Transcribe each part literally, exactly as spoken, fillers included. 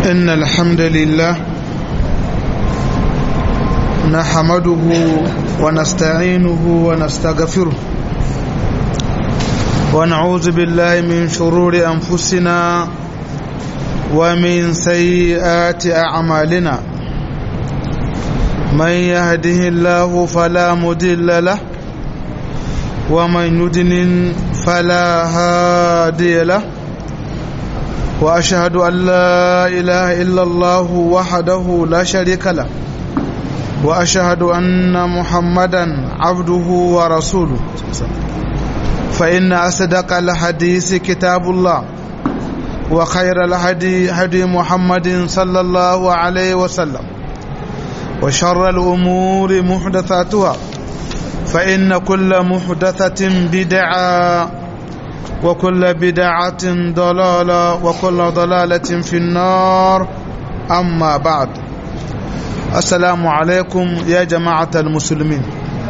إن الحمد لله نحمده ونستعينه ونستغفره ونعوذ بالله من شرور أنفسنا ومن سيئات أعمالنا من يهده الله فلا مضل له ومن يضلل فلا هادي له وأشهد أن لا إله إلا الله وحده لا شريك له وأشهد أن محمدا عبده ورسوله فإن أصدق الحديث كتاب الله وخير الهدي هدي محمد صلى الله عليه وسلم وشر الأمور محدثاتها فإن كل محدثة بدعة وكل بدعة ضلالة وكل ضلالة في النار أما بعد السلام عليكم يا جماعة المسلمين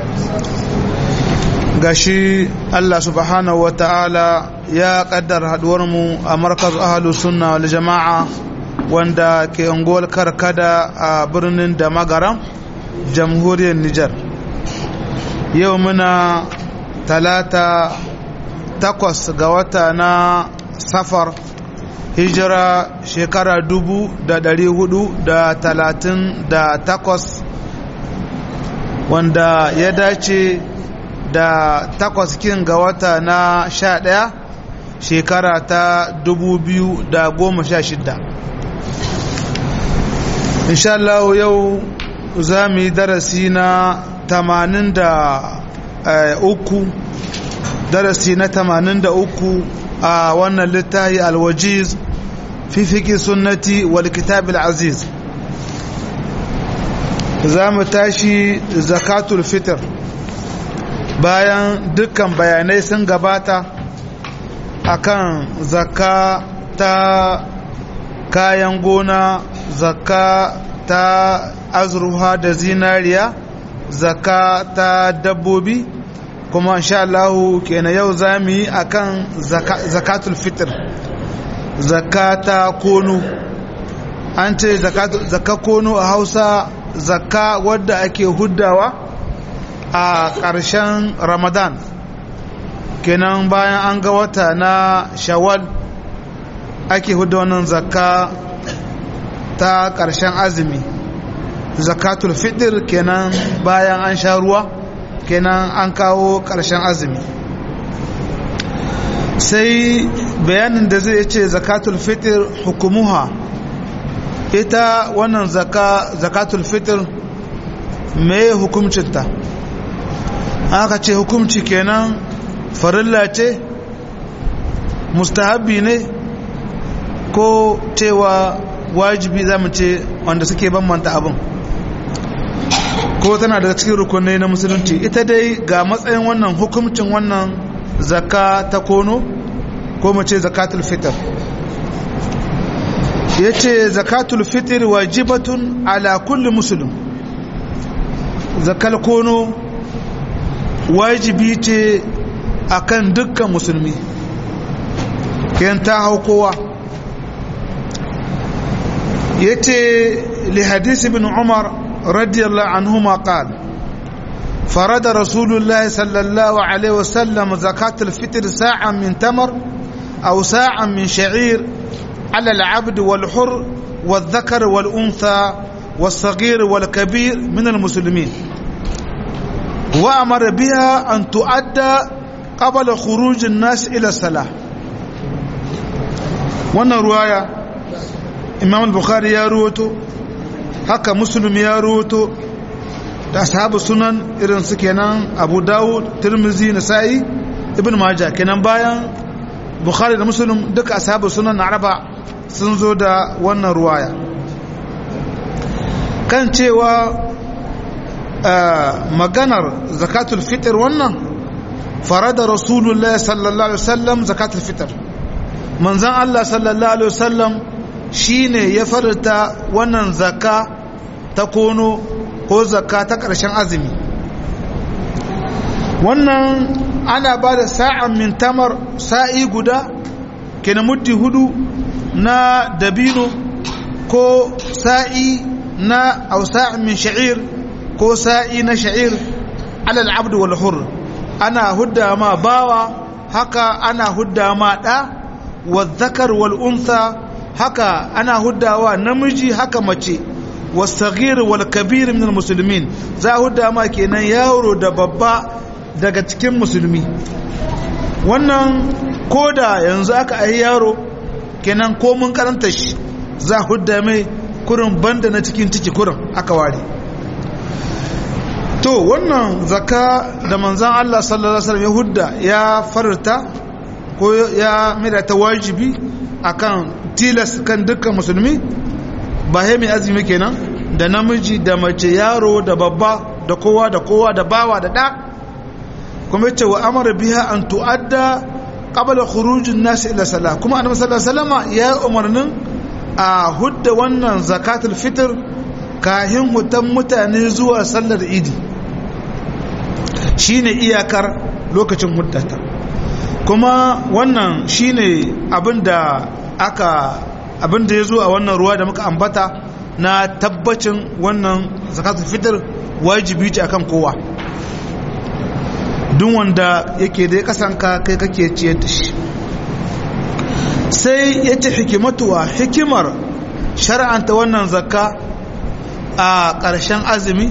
gashi Allah subhanahu wa ta'ala ya kaddar haduwarmu a markaz ahlus sunna wal jama'a wanda ke unguwar Karkada a birnin da Magaram jamhuriyar Nijar. Yau muna talata takwas ga wata na safar hijira shekara dubu da dari hudu da talatin da takwas wanda ya dace da takwas kin ga wata na sha ɗaya shekara ta dubu biyu da goma sha shida. inshallah yau za mu yi darasi na tamanin da uku darasi na tamanin da uku a wannan littafi alwajiz fi fiqh sunnati wal kitab al-aziz. za mu tashi zakatul fitr bayan dukkan bayanai sun gabata akan zakka ta kayan gona, zakka ta azruha da zinariya, zakka ta dabbobi, kuma insha Allah kenan yau zamu yi akan zakatul fitr, zakka ta kono. an ce zakka kono a Hausa zakka wadda ake huddawa a ƙarshen Ramadan, kenan bayan an ga wata na Shawwal ake hudda wannan zakka ta ƙarshen azumi, zakatul fitr kenan bayan an sha ruwa, kenan an kawo ƙarshen azumi. sai bayanin da zai ce zakatul fitr hukumuha, ita wannan zaka zakatul fitr me hukumcinta? aka ce hukumci kenan farilla ce, mustahabbi ne, ko cewa wajibi zamu ce wanda suke bambanta abin, ko tana daga cikin rukunai na musulunci. ita dai ga matsayin wannan hukumcin wannan zakka ta kono, ko mu ce zakatul fitr. yace zakatul fitr wajibatun ala kulli muslim, zakal kono wajibi ce akan dukkan musulmi, kayan ta hau kowa. yace li hadisi ibn Umar radiyallahu anhuma qala فرض رسول الله صلى الله عليه وسلم زكاة الفطر ساعة من تمر أو ساعة من شعير على العبد والحر والذكر والأنثى والصغير والكبير من المسلمين، وأمر بها أن تؤدى قبل خروج الناس إلى الصلاة. وانا رواية إمام البخاري يا روتو، هكا مسلم يا روتو، da ashabu sunan irin su kenan Abu Dawud, Tirmidhi, Nasa'i, Ibn Majah. kenan bayan Bukhari da Muslim duka ashabu sunan araba sun zo da wannan ruwaya kan cewa maganar zakatul fitr. wannan farada Rasulullah sallallahu alaihi wasallam zakatul fitr, manzon Allah sallallahu alaihi wasallam shine ya farta wannan zakka ta kono ko zakka ta ƙarshen azumi. wannan ana ba da sa'an min tamar, sa'i guda kenan muddi hudu na dabino ko sa'i na aw sa' min sha'ir ko sa'i na sha'ir ala al-abd wal hur ana hudda ma bawa haka ana hudda ma da wa dhakar wal untha haka ana huddawa namiji haka mace was-saghir wal kabir min al-muslimin za hudda ma kenan yaro da babba daga cikin musulmi. Wannan koda yanzu aka ayi yaro kenan ko mun karanta shi za hudda mai kurin banda na cikin ciki kurin aka ware. To wannan zakka da manzon Allah sallallahu alaihi wasallam ya hudda ya farta ko ya mira ta wajibi akan tilas kan dukkan musulmi ba mai azumi kenan da namiji da mace yaro da babba da kowa da kowa da bawa da da kuma yace wa amara biha an tuadda qabla khurujin nas ila salah kuma annabi sallallahu alaihi wasallam ya umarnin a hudda wannan zakatul fitr kahin hutan mutane zuwa sallar idi shine iyakar lokacin huddata kuma wannan shine abinda aka abinda yazo a wannan ruwa da muka ambata na tabbacin wannan zakatul fitr wajibi ce akan kowa duk wanda yake da kasanka kai kake ciyar da shi. Sai yace hikimatuwa hikimar shar'anta wannan zakka a ƙarshen azumi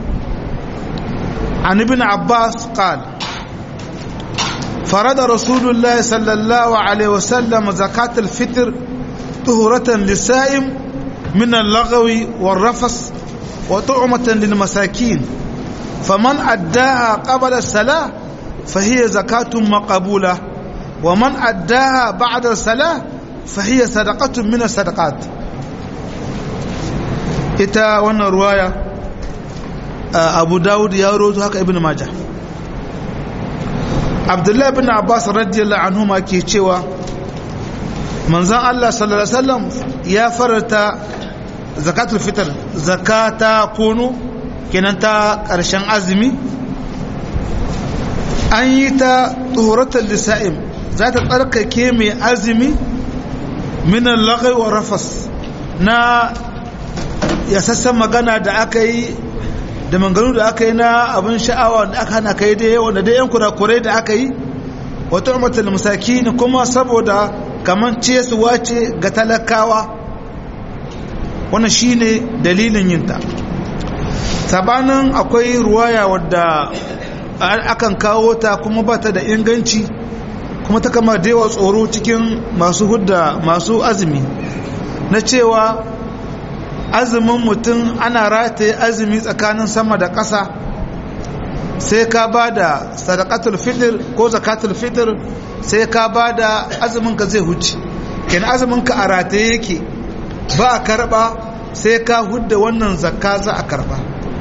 an ibn Abbas qala farada rasulullahi sallallahu alaihi wasallam zakatul fitr tuhuratan lisa'im min al-lagwi war-rafas wa tu'matan lil-masakin faman addaha qabla as-salah فهي زكاة مقبولة ومن أداها بعد الصلاة فهي صدقة من الصدقات. إتا وانا رواية أبو داود يروي هكا ابن ماجه. عبد الله بن عباس رضي الله عنهما كي تشوا منزل الله صلى الله عليه وسلم يا فرت زكاة الفطر زكاة كونو كننتا قرشان أزمي an yi ta tsoratar lissa'im za ta tsarkake mai azumi minan lagai wa rafas na yasassan magana da aka yi da manganu da aka yi na abin sha'awa da aka hana kai da yawa da yan kurakurai da aka yi wata umartar musaki ne kuma saboda kamar ce su wace ga talakawa wannan shine dalilin yinta. Sabanin akwai ruwaya wadda akan kawo ta kuma ba ta da inganci kuma ta kama da yawa tsoro cikin masu hudda masu azumi na cewa azumin mutum ana rataye azumi tsakanin sama da ƙasa sai ka ba da sadaqatul fitr ko zakatul fitr sai ka ba da azumin ka zai huce kenan azumin ka a rataye yake ba a karba sai ka hudda wannan zakka za a karba.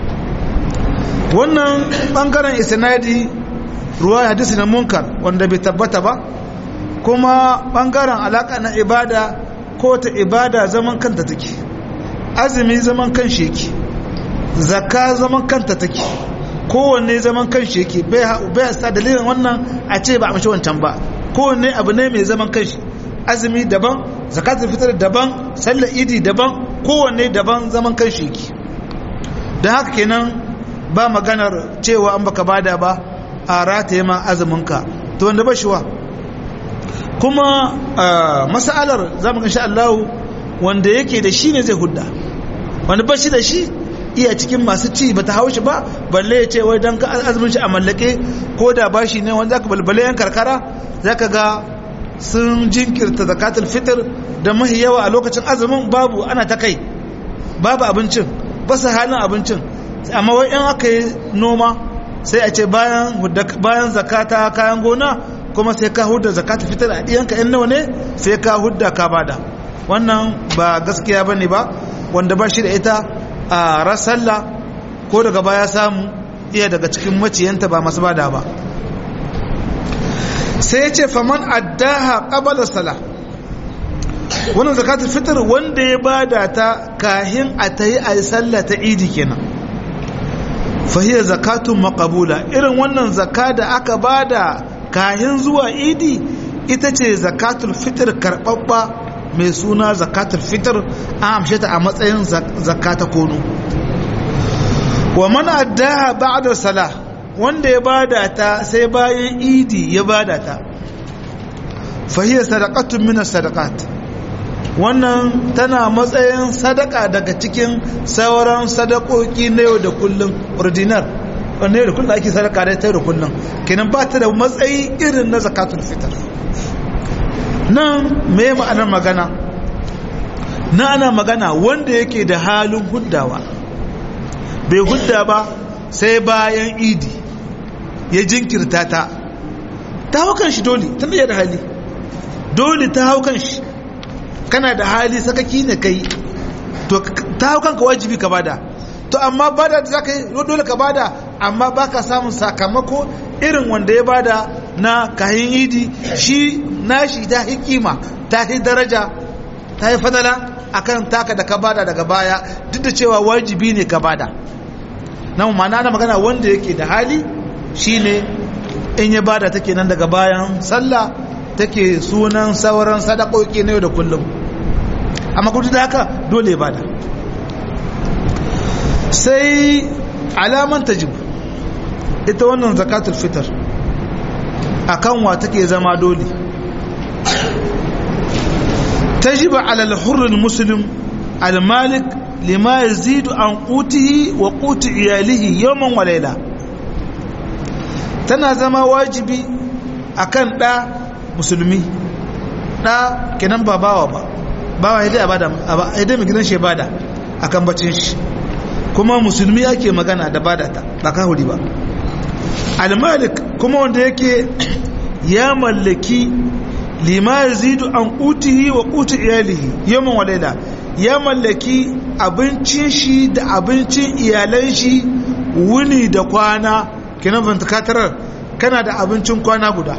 Wannan bangaren isnadi ruwa hadisi na munkar wanda bai tabbata ba kuma bangaren alaka na ibada ko ta ibada zaman kanta take azumi zaman kan sheki zakka zaman kanta take kowanne zaman kan sheki bai bai sa dalilin wannan a ce ba a mashi wancan ba kowanne abu ne mai zaman kanshi azumi daban zakatul fitr daban sallar idi daban kowanne daban zaman kan sheki dan haka kenan ba maganar cewa an baka bada ba a rataye ma azuminka to wanda ba shi wa kuma masalar zamu ga insha Allah wanda yake da shi ne zai hudda wanda ba shi da shi iya cikin masu ci bata haushi ba balle ya ce wai dan ka azumin shi a mallake ko da bashi ne wanda zaka balbale yan karkara zaka ga sun jinkirta zakatul fitr da mahi yawa a lokacin azumin babu ana ta kai babu abincin ba su halin abincin amma wai in aka yi noma sai a ce bayan bayan zakata kayan gona kuma sai ka hudda zakatul fitr a diyanka in nawa ne sai ka hudda ka bada wannan ba gaskiya bane ba wanda ba shi da ita a rasalla ko daga baya samu iya daga cikin maciyanta ba masu bada ba. Sai ya ce faman addaha qabala salah wannan zakatul fitr wanda ya bada ta kahin a tayi a sallah ta idi kenan fa hiya zakatun maqbula irin wannan zakka da aka bada kahin zuwa idi ita ce zakatul fitr karbabba mai suna zakatul fitr an amshe ta a matsayin zakata kono. wa man addaha ba'da salah wanda ya bada ta sai bayan idi ya bada ta fa hiya sadaqatun min as-sadaqat wannan tana matsayin sadaka daga cikin sauran sadakoki na yau da kullum ordinar wanda yau da kullum ake sadaka da ta yau da kullum kenan ba ta da matsayi irin na zakatul fitr. nan me ma'anar magana na ana magana wanda yake da halin huddawa bai hudda ba sai bayan idi ya jinkirta ta ta hau kan shi dole ta da hali dole ta hau kan shi kana da hali sakaki ne kai to ta hau kanka wajibi ka bada to amma bada da zaka yi dole ka bada amma baka samun sakamako irin wanda ya bada na kayan idi shi nashi ta hikima ta hi daraja ta yi fadala akan taka da ka bada daga baya duk da cewa wajibi ne ka bada nan ma'ana na magana wanda yake da hali shine in ya bada take nan daga bayan sallah take sunan sauran sadakoki na yau da kullum amma kudu da haka dole ya bada. sai alaman tajib ita wannan zakatul fitr akan wa take zama dole tajibu ala al-hurr al-muslim al-malik lima yazidu an qutihi wa quti iyalihi yawman wa layla tana zama wajibi akan da musulmi da kenan ba bawa ba bawa ya da bada idan mai gidan shi bada akan bacin shi kuma musulmi yake magana da bada ta ba kahuri ba. al-malik kuma wanda yake ya mallaki lima yazidu an qutihi wa quti iyalihi yawman wa layla ya mallaki abincin shi da abincin iyalan shi wuni da kwana kenan bantakatarar kana da abincin kwana guda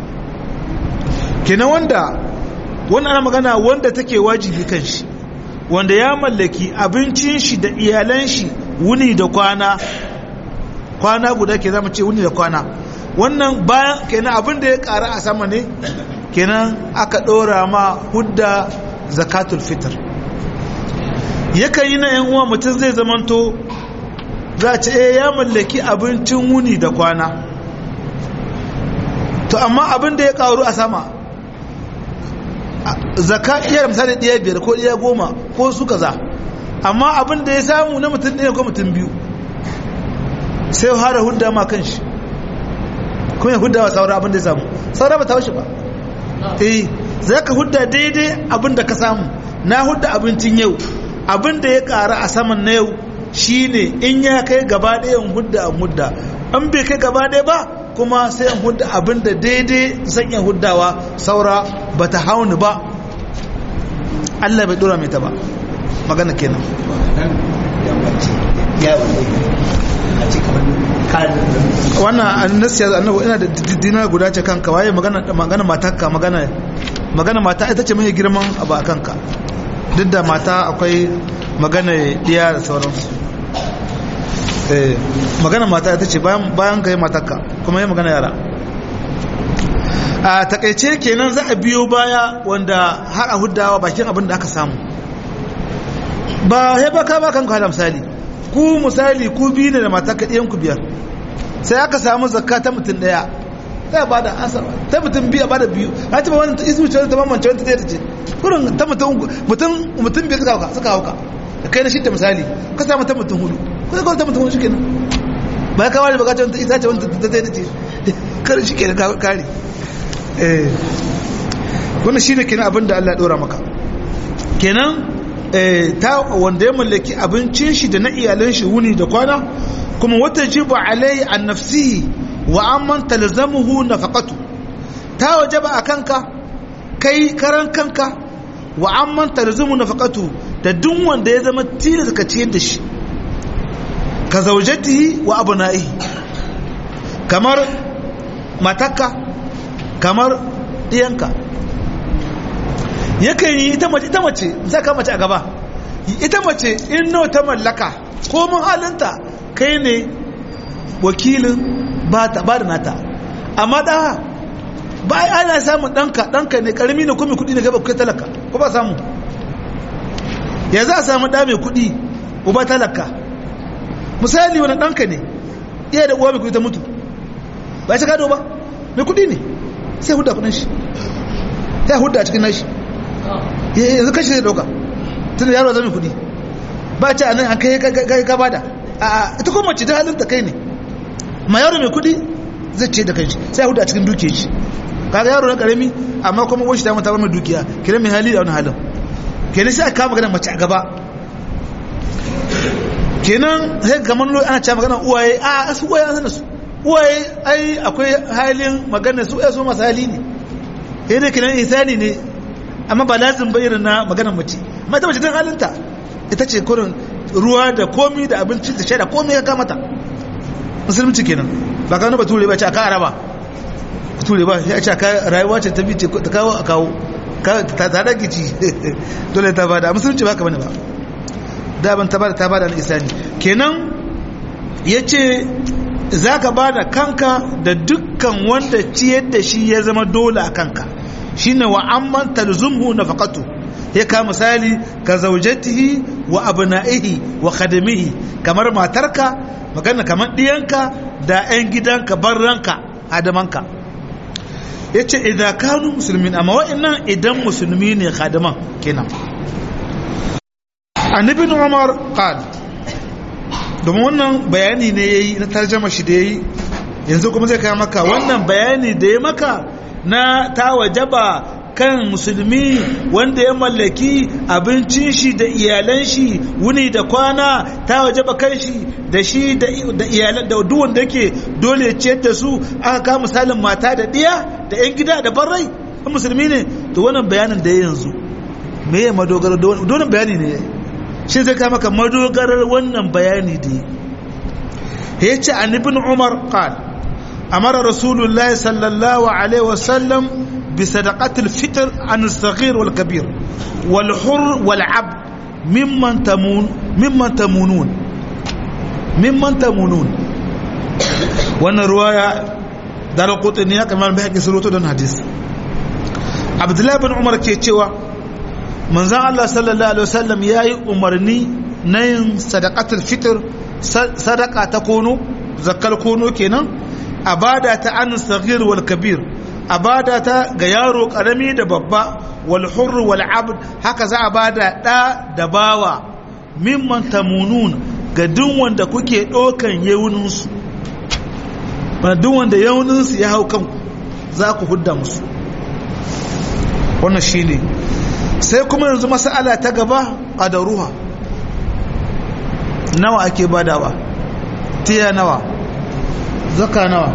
kenan wanda wannan ana magana wanda take wajibi kan shi wanda ya mallaki abincin shi da iyalan shi wuni da kwana kwana guda ke zama ce wuni da kwana wannan bayan kenan abin da ya ƙara a sama ne kenan aka ɗora ma hudda zakatul fitr. yakan yi na yan uwa mutum zai zamanto za a ce eh ya mallaki abincin wuni da kwana to amma abin da ya ƙaru a sama zaka iya misali ɗaya biyar ko ɗaya goma ko su kaza amma abin da ya samu na mutum ɗaya ko mutum biyu sai ya hada hudda ma kan shi kuma ya hudda wa saura abin da ya samu saura ba ta wuce ba eh za ka hudda daidai abin da ka samu na hudda abincin yau abin da ya ƙara a saman na yau shine in ya kai gaba ɗaya in hudda an hudda an bai kai gaba ɗaya ba kuma sai in hudda abin da daidai zan iya huddawa saura ba ta hauni ba Allah bai dora mai ta ba magana kenan wannan annasiya annabi ina da dinar guda ce kanka waye magana magana matarka magana magana mata ita ce mai girman abu a kanka duk da mata akwai magana diya da sauransu eh magana mata ita ce bayan bayan kai matarka kuma yi magana yara a takaice kenan za a biyo baya wanda har a huddawa bakin abin da aka samu ba sai ba ka ba kanka da misali ku misali ku biyu ne da matarka ɗiyan ku biyar sai aka samu zakka ta mutum ɗaya ta ba da asar ta mutum biyu ba da biyu ha ta ba wannan ismu ce ta mamance wanda ta ce kurin ta mutum mutum mutum biyu suka hauka suka hauka da kai na shi ta misali ka samu ta mutum hudu ko ka ta mutum hudu shikenan ba ka wani bukatun ta ita ce wanda ta ta ce kar shikenan ka kare eh wannan shine kenan abin da Allah ya dora maka kenan eh ta wanda ya mallaki abincin shi da na iyalan shi wuni da kwana kuma wata jibu alai an nafsihi wa amman talzamuhu nafaqatu ta wajaba akanka kai karan kanka wa amman talzamu nafaqatu da duk wanda ya zama tilas ka ciyar da shi ka zaujatihi wa abnaihi kamar matakka kamar diyanka yakan yi ita mace ita mace saka mace a gaba ita mace in nawa ta mallaka ko mun halinta kai ne wakilin ba ta ba da nata amma da ba ana samun danka danka ne karami ne kuma kudi ne gaba kai talaka ko ba samu ya za a samu da mai kudi uba talaka misali wani danka ne iya da uwa mai kudi ta mutu ba ta gado ba mai kudi ne sai hudda kudin shi ya hudda a cikin nashi yanzu kashi zai dauka tun da yaro zai mai kudi ba ce a nan an kai ka bada a ita kuma mace ta halin ta kai ne ma yaro mai kudi zai ce da kai shi sai hudda a cikin dukiya shi kaga yaro na karami amma kuma wani ta mata mai dukiya kira mai hali da wani halin kenan sai aka kama magana mace a gaba kenan sai kamar lo ana cewa magana uwaye a su uwaye an su uwaye ai akwai halin magana su ai su masu hali ne sai dai kenan insani ne amma ba lazim ba irin na magana mace amma ta mace ta halinta ita ce kurin ruwa da komi da abinci da shaida komi ya kamata musulunci kenan ba ka nuna bature ba ce aka araba bature ba ya ce aka rayuwa ce ta bi ce ta kawo a kawo ta tada gici dole ta bada musulunci ba ka bane ba daban ta bada ta bada na isani kenan ya ce za ka bada kanka da dukkan wanda ciyar da shi ya zama dole a kanka shine wa amman talzumhu nafaqatu ya ka misali ka zaujatihi wa abna'ihi wa khadimihi kamar matarka magana kamar diyanka da ƴan gidanka barranka adamanka yace idan kanu muslimin amma wa'annan idan musulmi ne khadiman kenan annabi Umar qal domin wannan bayani ne yayi na tarjuma shi da yayi yanzu kuma zai kai maka wannan bayani da ya maka na ta wajaba kan musulmi wanda ya mallaki abincin shi da iyalan shi wuni da kwana ta wajaba kan shi da shi da iyalan da duk wanda yake dole ciyar da su aka ka misalin mata da diya da yan gida da barrai musulmi ne to wannan bayanin da yanzu me ya madogara dole bayani ne shi zai ka maka madogarar wannan bayani da ya ce an ibn umar qal amara rasulullahi sallallahu alaihi wasallam بصدقة الفطر عن الصغير والكبير والحر والعبد ممن تمون ممن تمونون ممن تمونون وانا رواية دار القطنية كمان بحكي سلوته دون حديث عبد الله بن عمر كيتشوا من زعل الله صلى الله عليه وسلم ياي أمرني نين صدقة الفطر صدقة تكونو زكال كونو كينا أبادة عن الصغير والكبير a bada ta ga yaro karami da babba wal hurr wal abd haka za a bada da da bawa mimman tamunun ga duk wanda kuke dokan yawunin su ba duk wanda yawunin su ya hau kanku za ku hudda musu wannan shine sai kuma yanzu mas'ala ta gaba qadaruha nawa ake badawa tiya nawa zaka nawa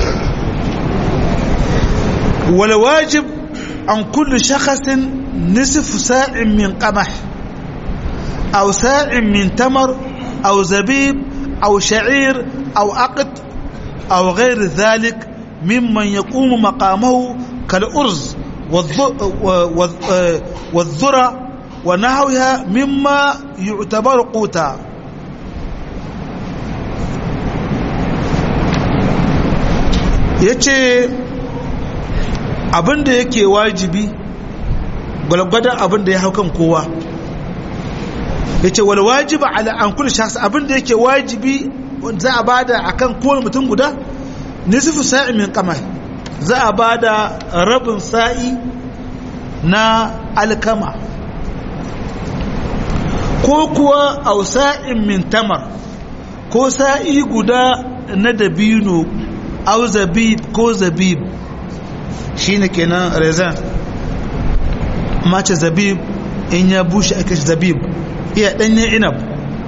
والواجب عن كل شخص نصف ساع من قمح أو ساع من تمر أو زبيب أو شعير أو عقد أو غير ذلك ممن يقوم مقامه كالأرز والذرة ونحوها مما يعتبر قوتا yace abinda yake wajibi gwalgwadon abinda ya hau kan kowa yace wal wajiba ala an kulli shakhs abinda yake wajibi za a bada akan kowane mutum guda nisfu sa'i min qamah za a bada rabin sa'i na alkama ko kuwa aw sa'in min tamar ko sa'i guda na dabino aw zabib ko zabib shine kenan raisin mace zabib in ya bushe ake zabib iya danyen inab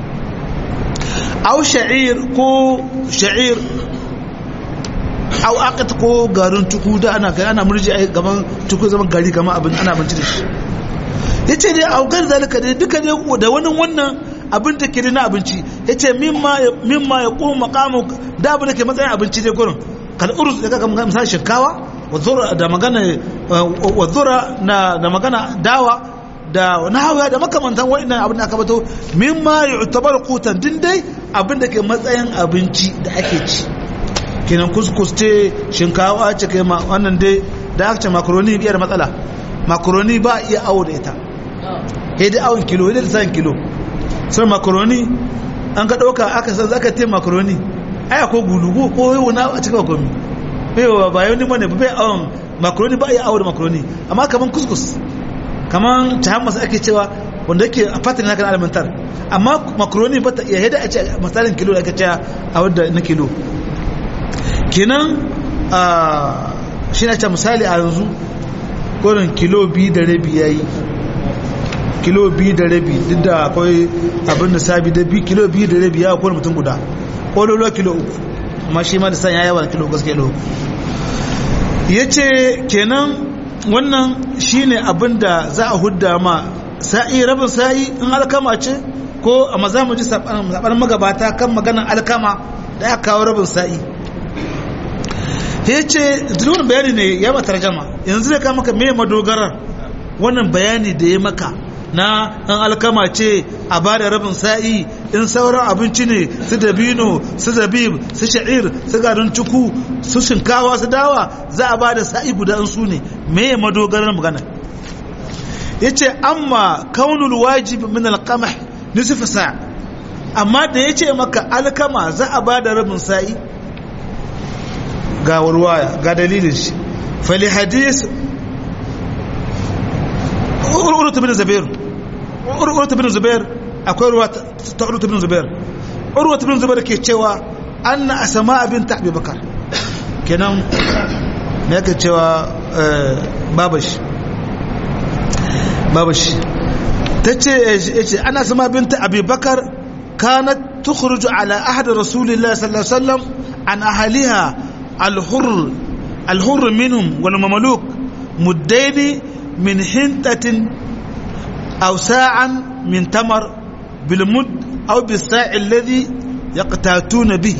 aw sha'ir ko sha'ir aw aqt ko garin tuku da ana kai ana murji ai gaban tuku zaman gari kamar abin ana abinci da shi yace dai aw gar zalika dai duka dai da wannan wannan abin da ke na abinci yace mimma mimma yaqumu maqamu da abin da ke matsayin abinci dai gurin kal urus da kaga misali shinkawa wazura da magana wazura na da magana dawa da nahawa da makamantan wa'annan abin da aka bato mimma yu'tabar qutan din dai abin da ke matsayin abinci da ake ci kenan kuskus ce shinkawa ce kai ma wannan dai da aka ce makaroni biyar matsala makaroni ba iya awo da ita ya dai awon kilo ya da san kilo sai makaroni an ka ɗauka aka san zaka te makaroni aya ko gulugu ko yau na a cikin makaroni bai ba yau ne bane bai awon makaroni ba iya awo da makaroni amma kaman kuskus kaman tahammas ake cewa wanda yake a fatin na kan alimantar amma makaroni ba ta iya yadda a ce misalin kilo da aka ce a wadda na kilo kenan shi na ce misali a yanzu kodin kilo biyu da rabi ya yi kilo biyu da rabi duk da akwai abin da sabi da biyu kilo biyu da rabi ya kowane mutum guda kololo kilo uku amma shi ma da san ya yawa kilo gaske kilo uku ya ce kenan wannan shi ne abin da za a hudda ma sa'i rabin sa'i in alkama ce ko a maza mu ji zaɓar magabata kan maganan alkama da aka kawo rabin sa'i ya ce zulun bayani ne ya ba tarjama yanzu da ka maka mai madogarar wannan bayani da ya maka na an alkama ce a ba da rabin sa'i in sauran abinci ne su dabino su zabib su sha'ir su garin cuku su shinkawa su dawa za a ba da sa'i guda in su ne mai madogarar magana ya ce amma kaunul wajib min alkamah nisfi sa amma da ya ce maka alkama za a ba da rabin sa'i ga warwaya ga dalilin shi fali hadis urwatu bin zubair urwatu bin zubair akwai ruwa ta urwatu bin zubair urwatu bin zubair ke cewa anna asma bint abi bakar kenan me yake cewa babash babash tace yace ana asma bint abi bakar kanat tukhruju ala ahd rasulillah sallallahu alaihi wasallam an ahliha الحر الحر منهم والمملوك مدين من حنطة أو ساعا من تمر بالمد أو بالساع الذي يقتاتون به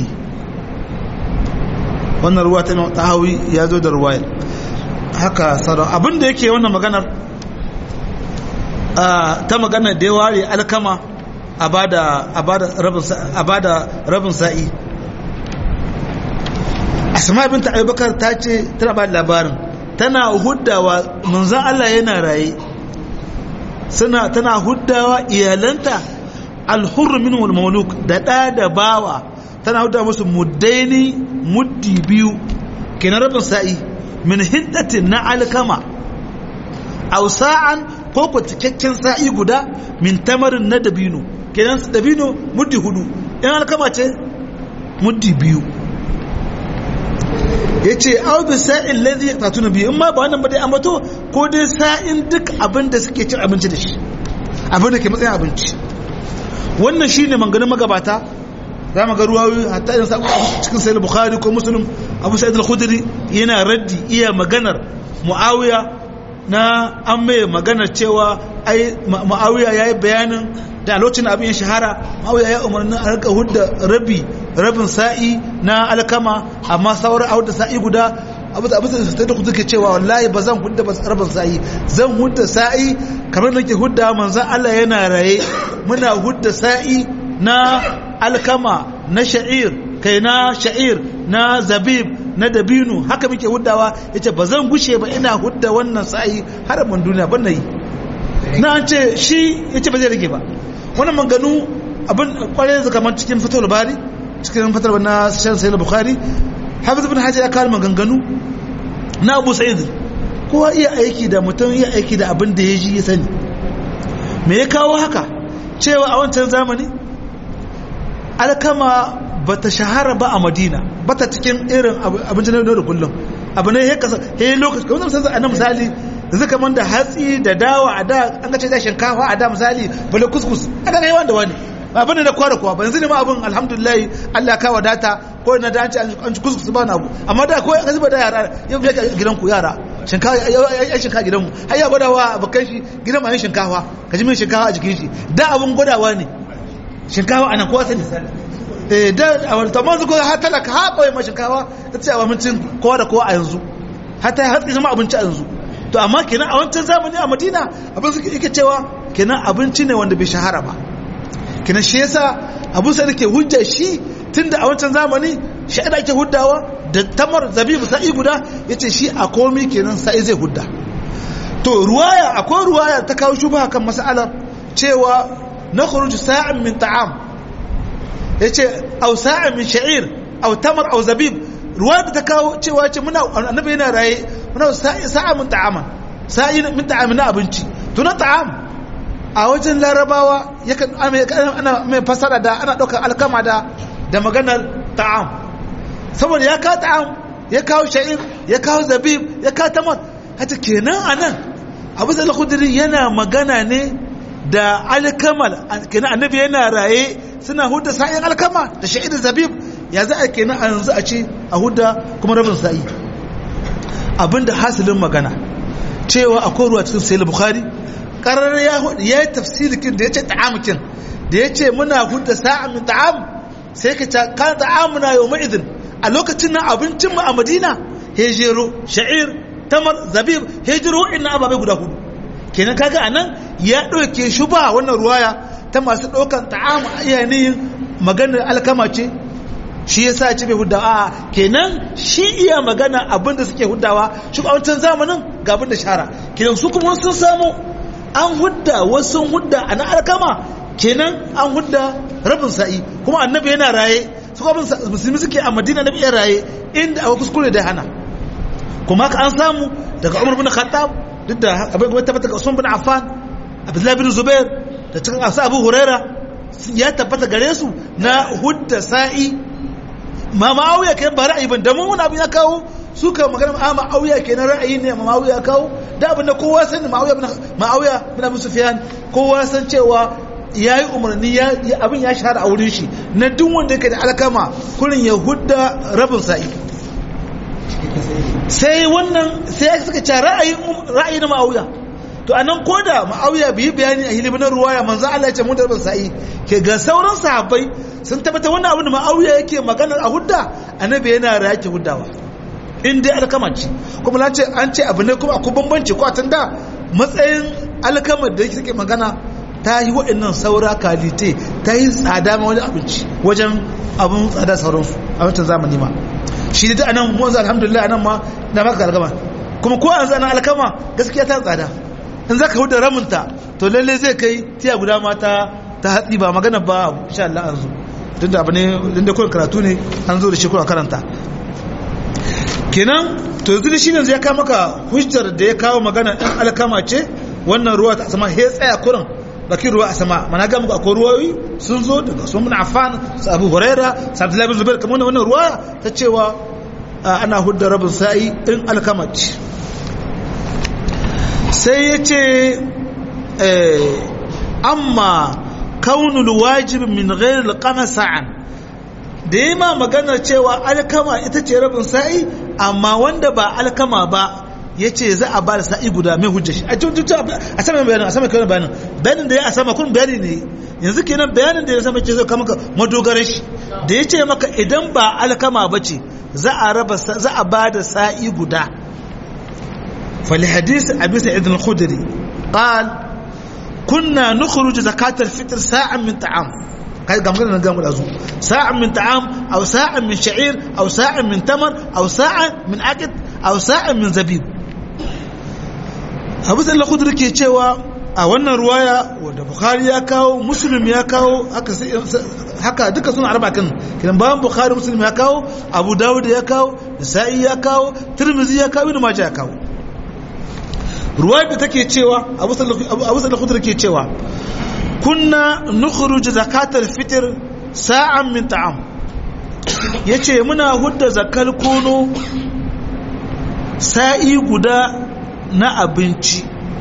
wannan ruwa ta tahawi ya zo da ruwaya haka sara abin da yake wannan maganar ta magana da ya ware alkama a bada a bada rabin a bada rabin sa'i asma binta abubakar ta ce tana ba labarin tana huddawa manzon Allah yana raye suna tana huddawa iyalanta alhurr min wal mamluk da da da bawa tana huddawa musu muddaini muddi biyu kenan rabin sa'i min hiddatin na alkama aw sa'an ko ko cikakken sa'i guda min tamarin na dabino kenan dabino muddi hudu in alkama ce muddi biyu ya ce au bi sa'in ladhi yaqtatuna bi amma ba wannan ba dai ambato ko dai sa'in duk abin da suke cin abinci da shi abin da ke matsayin abinci wannan shine manganin magabata za mu ga ruwayoyi hatta in sa cikin sahih bukhari ko muslim abu sa'id al-khudri yana raddi iya maganar muawiya na an mai maganar cewa ai muawiya yayi bayanin da lokacin abin ya shahara muawiya ya umarni a rika hudda rabi rabin sa'i na alkama amma sauran a hudda sa'i guda abu da abu da ku suke cewa wallahi ba zan hudda rabin sa'i zan hudda sa'i kamar nake hudda manzon Allah yana raye muna hudda sa'i na alkama na sha'ir kai na sha'ir na zabib na dabino haka muke huddawa yace ba zan gushe ba ina hudda wannan sa'i har ban duniya ban nayi na an ce shi yace ba zai rage ba wannan manganu abin kwarai da kamar cikin fatul bari cikin fatul na shan sayyid bukhari hafiz ibn hajar ya kawo maganganu na abu sa'id kowa iya aiki da mutum iya aiki da abin da ya ji ya sani me ya kawo haka cewa a wancan zamani alkama bata shahara ba a madina bata cikin irin abincin da da kullum abu ne ya kasa he lokaci kamar sai a nan misali yanzu kamar da hatsi da dawa a da an ga ce da shinkafa a da misali bale kuskus aka ga yawan da wani abin da kwara kuwa ba yanzu ne ma abin alhamdulillah Allah ya kawo data ko na da an ci kuskus ba na abu amma da ko ka zuba da yara yau ya gidan ku yara shinkafa ya shinkafa gidan mu har ya gwadawa bakan shi gidan ma shinkafa ka ji min shinkafa a jikin shi da abun gwadawa ne shinkafa anan kowa sani eh da awal to manzo ko har talaka ha koyi ma shinkafa ta ce abincin kowa da kowa a yanzu har ta hatsi zama abinci a yanzu to amma kenan a wancan zamani a Madina abin su yake cewa kenan abinci ne wanda bai shahara ba kenan shi yasa Abu Sa'id ke hujja shi tunda a wancan zamani shi da ake huddawa da tamar zabib sa'i guda yace shi a komi kenan sa'i zai hudda. To ruwaya akwai ruwaya ta kawo shubha kan mas'alar cewa nakhruju sa'an min ta'am yace aw sa'an min sha'ir aw tamar aw zabib. Ruwaya ta kawo cewa ce muna annabi yana raye muna sa'a min ta'aman sa'i min ta'am na abinci to na ta'am a wajen larabawa yakan ana mai fasara da ana ɗaukar alkama da da maganar ta'am saboda ya kawo ta'am ya kawo sha'ir ya kawo zabib ya kawo tamar hata kenan anan abu zai al-khudri yana magana ne da alkamal kenan annabi yana raye suna hudda sa'in alkama da sha'ir da zabib ya za a kenan a yanzu a ce a hudda kuma rabin sa'i abinda hasilin magana cewa akwai ruwa cikin sahih bukhari karar ya yi tafsirikin da ya ce ta'amukin da ya ce muna hudda sa'a min ta'am sai ka ce kan ta'amuna yau ma'idin a lokacin nan abincin mu a madina hejero sha'ir tamar zabib hejero ina ababai guda hudu kenan kaga anan ya ɗauke shi ba wannan ruwaya ta masu ɗaukan ta'amu a yanayin maganar alkama ce shi yasa ce bai hudda a kenan shi iya magana abinda suke huddawa shi a wancan zamanin ga abin da shara kenan su kuma sun samu an hudda wasu hudda a na alkama kenan an hudda rabin sa'i kuma annabi yana raye su kuma musulmi suke a madina na biyar raye inda a kuskure da hana kuma haka an samu daga umar bin khattab duk da abin da tabbata ga usman bin affan abdullahi bin zubair da cikin asu abu huraira ya tabbata gare su na hudda sa'i ma ma'auya kenan ba ra'ayi ban da mun wani abin ya kawo su ka magana ma ma'auya kenan ra'ayi ne ma ma'auya ya kawo da abin da kowa san ma'auya bin ma'auya bin abu sufyan kowa san cewa yayi umarni ya abin ya shahara a wurin shi na duk wanda yake da alkama kurin ya hudda rabin sa'i sai wannan sai suka ce ra'ayi ra'ayi na ma'auya to anan koda ma'auya bai bayani a hilimin ruwaya manzo Allah ya ce mun da rabin sa'i ke ga sauran sahabbai sun tabbata wannan abin da ma'auya yake maganar a hudda annabi yana raye yake huddawa in dai alkama ce kuma na ce an ce abu ne kuma akwai bambanci ko a tunda matsayin alkamar da yake magana ta yi waɗannan saura kalite ta yi tsada ma wani abinci wajen abin tsada sauransu a wancan zamani ma shi da anan mu yanzu alhamdulillah anan ma na maka alkama kuma ko yanzu anan alkama gaskiya ta tsada in zaka huda ramunta to lalle zai kai tiya guda ma ta ta hatsi ba magana ba insha Allah an zo tun da abu ne inda kawai karatu ne an zo da shi kuma karanta kenan to yanzu da shi ne ya kawo maka hujjar da ya kawo magana ɗan alkama ce wannan ruwa ta sama he tsaya kurin bakin ruwa a sama mana ga muku akwai ruwayoyi sun zo daga sun bin affan su abu huraira su abdullahi bin zubair kamar wannan ruwa ta cewa ana hudda rabin sa'i in alkama ce sai ya ce amma kaunul wajib min ghair al-qama sa'an da yima magana cewa alkama ita ce rabin sa'i amma wanda ba alkama ba yace za a ba da sa'i guda mai hujja shi a cikin a sama bayanin a sama kai bayanin bayanin da ya a sama kun bayani ne yanzu kenan bayanin da ya sama ce zai ka maka madogarar shi da yace maka idan ba alkama bace za a raba za a ba da sa'i guda fali hadith abi sa'id al-khudri qal kunna nukhruju zakat al-fitr sa'an min ta'am kai ga magana ga mu da zu sa'an min ta'am aw sa'an min sha'ir aw sa'an min tamar aw sa'an min aqid aw sa'an min zabib abu sai al-khudri ke cewa a wannan ruwaya wanda bukhari ya kawo muslim ya kawo haka haka duka suna arba kan kidan bayan bukhari muslim ya kawo abu dawud ya kawo nasa'i ya kawo tirmidhi ya kawo ibn majah ya kawo ruwaya da take cewa abu sai al-khudri ke cewa kunna nukhruju zakatal fitr sa'an min ta'am yace muna hudda zakal kono sa'i guda na abinci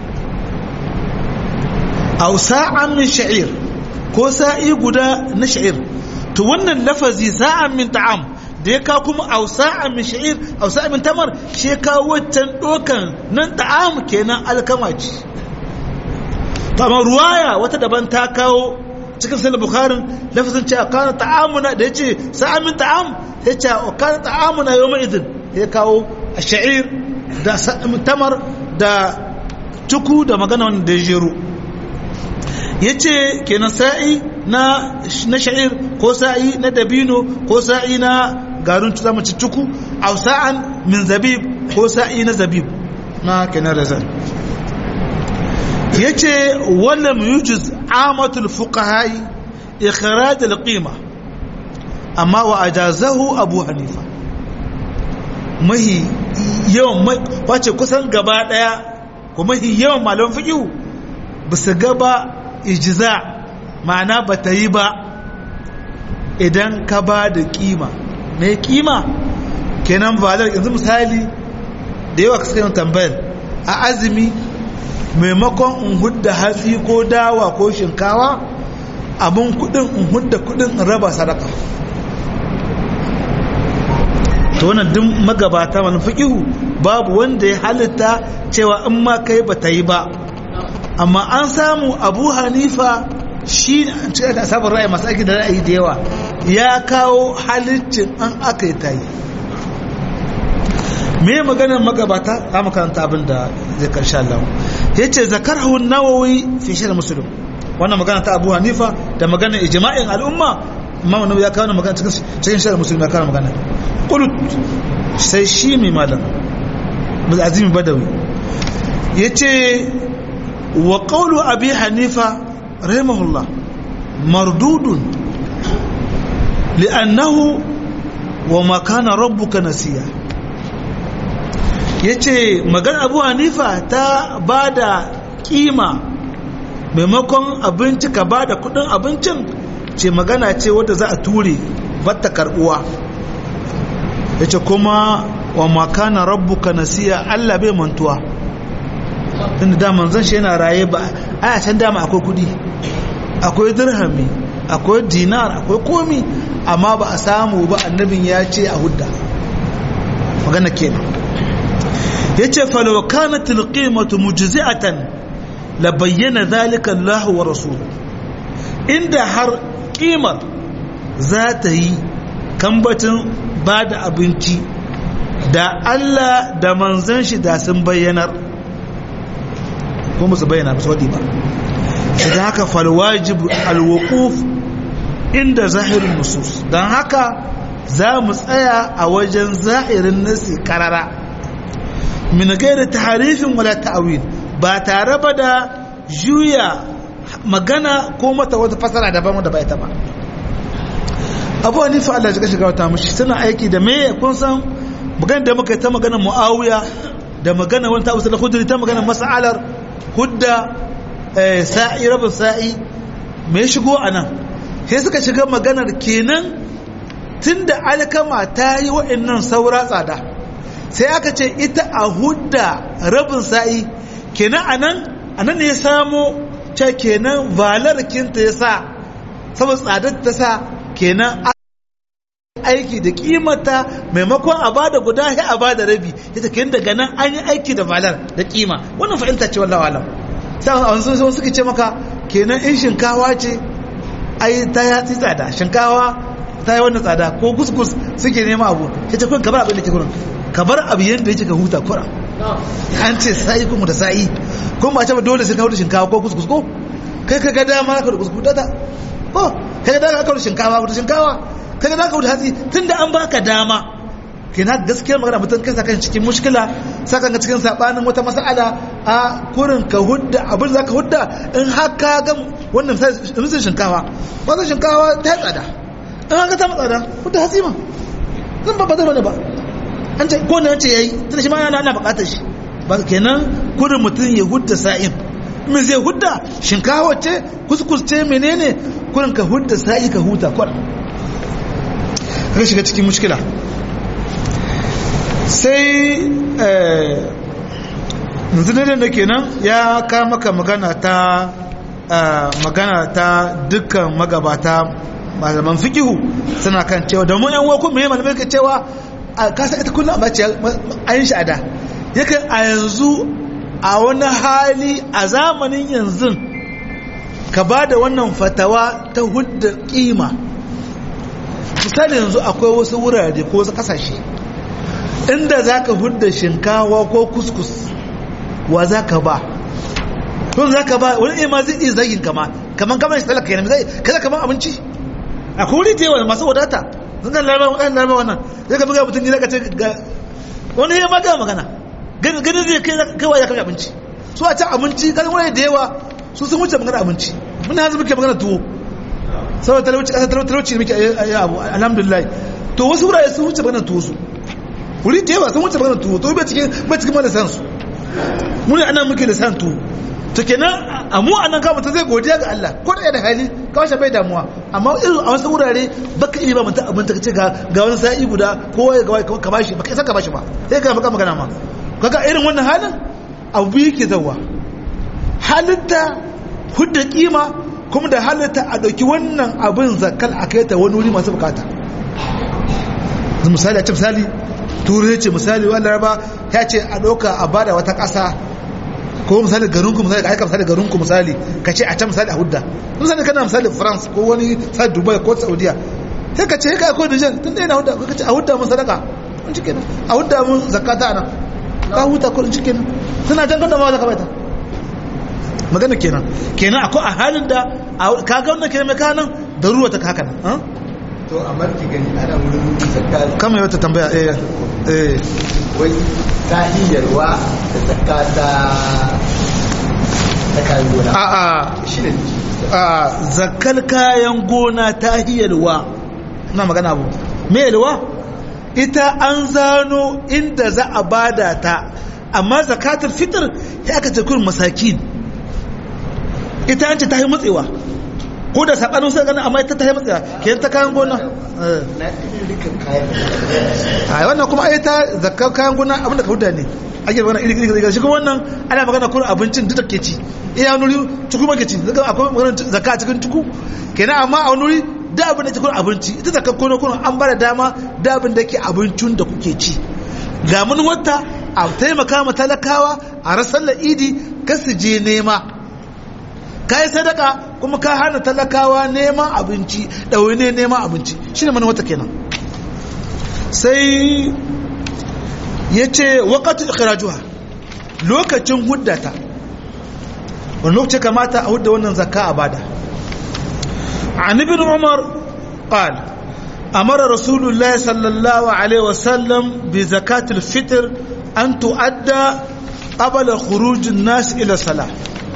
aw sa'an min sha'ir ko sa'i guda na sha'ir to wannan lafazi sa'an min ta'am da ya kawo kuma aw sa'an min sha'ir aw sa'an min tamar shi ya kawo wancan dokan nan ta'am kenan alkama ce to amma ruwaya wata daban ta kawo cikin sahih bukhari lafazin cewa kana ta'amuna da yace sa'an min ta'am yace kana ta'amuna yawma idin ya kawo ash-sha'ir da tamar da tuku da magana wanda da jero yace kenan sa'i na na sha'ir ko sa'i na dabino ko sa'i na garin zamu ci cuku aw sa'an min zabib ko sa'i na zabib na kenan razan yace wallam yujiz amatul fuqaha ikhraj al-qima amma wa ajazahu abu hanifa mahi yawan wace kusan gaba daya ko mahi yawan malaman fiqh bisa gaba ijza ma'ana bata yi ba idan ka ba da kima mai kima kenan valar yanzu misali da yawa ka sayan tambayar a azumi maimakon in hudda hatsi ko dawa ko shinkawa abin kudin in hudda kudin in raba sadaka to wannan duk magabata wani fiqihu babu wanda ya halitta cewa in ma kai bata yi ba amma an samu Abu Hanifa shi a da sabon ra'ayi masu aiki da ra'ayi da yawa ya kawo halittin an aka yi ta yi me maganar magabata za mu karanta abin da zai karshe Allah ya ce zakar hau nawawi fi shi da musulun wannan magana ta Abu Hanifa da maganar ijma'in al'umma imam nawawi ya kawo magana cikin cikin shi da musulun ya kawo magana kulut sai shi mai malam azimi badawi ya ce wa qawlu abi hanifa رحمه الله مردود لأنه وما كان ربك نسيا yace magana Abu Hanifa ta bada kima maimakon abinci ka bada kudin abincin ce magana ce wadda za a ture bata karbuwa yace kuma wa ma kana rabbuka nasiya Allah bai mantuwa inda da manzon shi yana raye ba a can dama akwai kudi akwai dirhami akwai dinar akwai komi amma ba a samu ba annabin ya ce a hudda magana kenan yace falaw kanat alqimatu mujzi'atan la bayyana dhalika Allah wa rasuluhu inda har kimar za ta yi kambatin bada abinci da Allah da manzon shi da sun bayyanar ko musu bayyana ba su wadi ba idan haka falwajib alwuquf inda zahirin nusus dan haka za mu tsaya a wajen zahirin nasi karara min gairi tahrifin wala ta'wil ba tare ba da juya magana ko mata wata fasara daban wanda ba ita ba Abu Hanifa Allah ya shiga wata mushi suna aiki da me kun san magana da muka ta magana Muawiya da magana wanda Abu Sa'id al-Khudri ta magana mas'alar hudda sa'i rabin sa'i mai shigo a nan sai suka shiga maganar kenan tun da alkama ta yi wa'annan saura tsada sai aka ce ita a hudda rabin sa'i kenan a nan a nan ne ya samo ce kenan valarkinta ya sa saboda tsadar ta sa kenan aiki da kimata maimakon a bada guda sai a bada rabi ita kenan daga nan an yi aiki da valar da kima wannan fahimta ce wallahi alam sai a wasu suke ce maka kenan in shinkawa ce ai ta ya tsi tsada shinkawa ta yi wannan tsada ko kuskus suke nema abu sai ta kun kabar abin da ke kurin kabar abu yadda yake ka huta kura an ce sa'i kuma da sa'i kuma ba ce ba dole sai ka huta shinkawa ko kuskus ko kai ka ga dama ka da kuskus data ko kai ka dama ka da shinkawa ko shinkawa kai ka dama ka da hatsi tunda an baka dama kina gaskiyar magana mutum kansa kan cikin mushkila saka ga cikin sabanin wata mas'ala a kurin ka hudda abin zaka hudda in haka ga wannan sai shinkawa wannan shinkawa ta tsada in haka ta matsada hudda hasima zan ba ba da ba an ce ko ne ce yayi tunda shi ma ana ana bukatar shi ba kenan kurin mutum ya hudda sa'in me zai hudda shinkawa ce kuskus ce menene kurin ka hudda sa'i ka huta kwar ka shiga cikin mushkila sai yanzu da kenan ya ka maka magana ta magana ta dukkan magabata malaman fikihu suna kan cewa da mu yan wako mai malamai ka cewa ka sa ita kullum ba ce ayin sha'ada yakan a yanzu a wani hali a zamanin yanzu ka ba da wannan fatawa ta hudda kima misali yanzu akwai wasu wurare ko wasu kasashe inda za ka hudda shinkawa ko kuskus wa za ka ba tun za ka ba wani ima zai iya zagin kama kaman kamar shi talaka yana zai kaza kaman abinci a kuri da yawa masu wadata sun kan laraba kan laraba wannan sai ka buga mutum gida ka ce wani ya maga magana gani gani zai kai kai ya kai abinci su a can abinci kan wani da yawa su sun wuce magana abinci mun yanzu muke magana tuwo saboda talauci kasa talauci muke abu alhamdulillah to wasu wurare sun wuce magana tuwo su wuri da yawa sun wuce magana tuwo to bai cikin bai cikin mana san su mun anan muke da san tuwo to kenan a mu anan ka mutum zai godiya ga Allah ko da da hali kawai shi bai damuwa amma irin a wasu wurare baka iya ba mutum abin ta ce ga ga wani sa'i guda ko ya ga ka bashi baka isa ka bashi ba sai ka baka magana ma kaga irin wannan halin abu yake zawa halitta hudda kima kuma da halitta a dauki wannan abin zakal akai ta wani wuri masu bukata misali a ce misali turai ce misali wanda raba ya ce a dauka a bada wata kasa ko misali garinku misali ka aika misali garinku misali ka ce a can misali a hudda misali kana misali France ko wani sai Dubai ko Saudiya sai ka ce ka ko Niger tun da yana hudda ka ce a hudda mun sadaka mun cike nan a hudda mun zakata nan ka huta ko cike nan suna can kan da ma zaka baita magana kenan kenan akwai a halin da ka ga wannan kenan mai kanan daruwa ta haka nan to amma ki gani ana wurin zakka kamar wata tambaya eh eh wai ta hiyarwa da zakata ta kayan gona a a shine a zakkal kayan gona ta hiyarwa ina magana abu me yalwa ita an zano inda za a bada ta amma zakatul fitr ya aka ce kun masakin ita an ce ta yi matsewa ko da sabanin sai ganin amma ita ta yi matsewa ke ta kayan gona na irikan kayan a wannan kuma ai ta zakkar kayan gona abinda ka huda ne ake magana iri iri iri shi kuma wannan ana magana kun abincin duk da ke ci iya nuri tuku ma ke ci zaka akwai magana zakka a cikin tuku kenan amma a nuri da abin da ke kun abinci ita zakkar kono kun an bada dama da abin da ke abincin da kuke ci ga mun wata a taimaka ma talakawa a rasar la'idi kasu je nema ka yi sadaka kuma ka hana talakawa neman abinci ɗauyi ne neman abinci shi ne mana wata kenan sai ya ce wakatu ikirajuwa lokacin huddata wani lokaci kamata a hudda wannan zakka a bada an ibn umar qal amara rasulullah sallallahu alaihi wasallam bi zakatul fitr an tu'adda qabla khuruj an-nas ila salah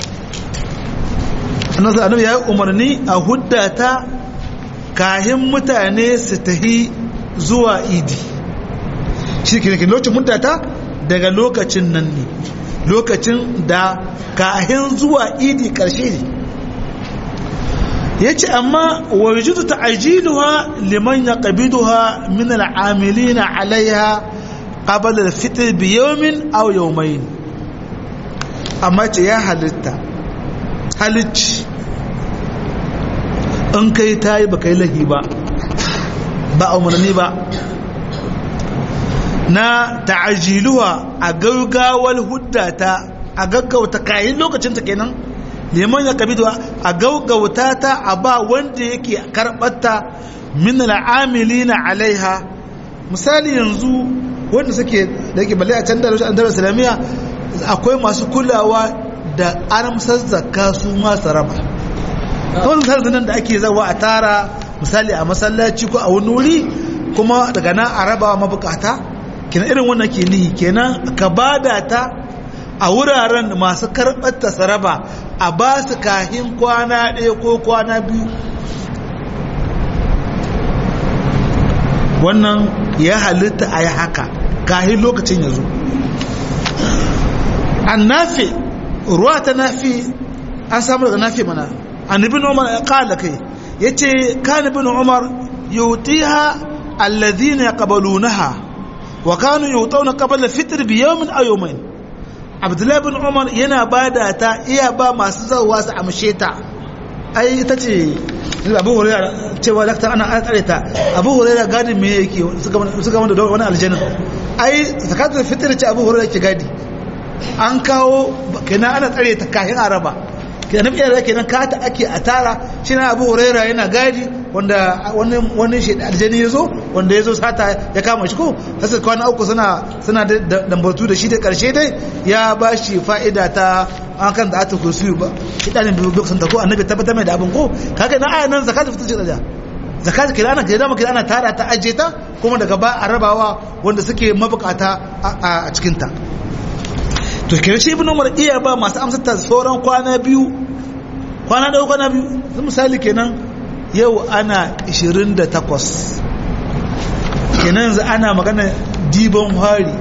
annabi ya yi umarni a huddata kahin mutane su tahi zuwa idi shi ke lokacin huddata daga lokacin nan ne lokacin da kahin zuwa idi karshe ne ya ce amma wajudu ta'ajiluha liman yaqbiduha min al'amilina alaiha qabla al-fitr bi yawmin aw yawmayn amma ce ya halitta halicci in kai ta yi ba kai lahi ba ba umarni ba na ta'ajiluwa a gaugawar huddata a gaggauta kayan lokacinta kenan liman ya kabi a gaugauta ta a ba wanda yake karɓarta min al'amilina alaiha misali yanzu wanda suke da yake balle a can da rashin darar islamiyya akwai masu kulawa da aramsar zakka su masu raba kawai sarzinan da ake zawa a tara misali a masallaci ko a wani wuri kuma daga nan a rabawa mabukata kenan irin wannan ke nihi kenan ka bada ta a wuraren masu karɓar ta saraba a ba su kahin kwana ɗaya ko kwana biyu wannan ya halitta a yi haka kahin lokacin ya zo an nafi ruwa ta nafi an samu daga nafi mana an ibn umar ya kala kai yace kan ibn umar yutiha alladhina yaqbalunaha wa kanu yutawna qabla fitr bi yawmin aw yawmayn abdullah ibn umar yana bada ta iya ba masu zawa su amshe ta ai ita ce abu hurairah cewa lakta ana tsare ta abu hurairah gadin me yake suka suka wanda wani aljanna ai zakatul fitr ce abu hurairah ke gadi an kawo kenan ana tsare ta kafin araba kenan iya kenan kata ake a tara shi na abu huraira yana gadi wanda wani wani shi aljani yazo wanda yazo sata ya kama shi ko sai kwana uku suna suna da dambatu da shi da karshe dai ya bashi fa'ida ta an kan da ata kursi ba shi dalin biyu sun ta ko annabi tabbatar mai da abin ko kaga na aya nan zakatul fitr ce da zakat kenan ana kenan kenan ana tara ta aje ta kuma daga ba a rabawa wanda suke mabukata a cikin ta to kenan shi ibn umar iya ba masu amsar ta sauran kwana biyu kwana da kwana biyu misali kenan yau ana ishirin da takwas kenan yanzu ana magana dibon hari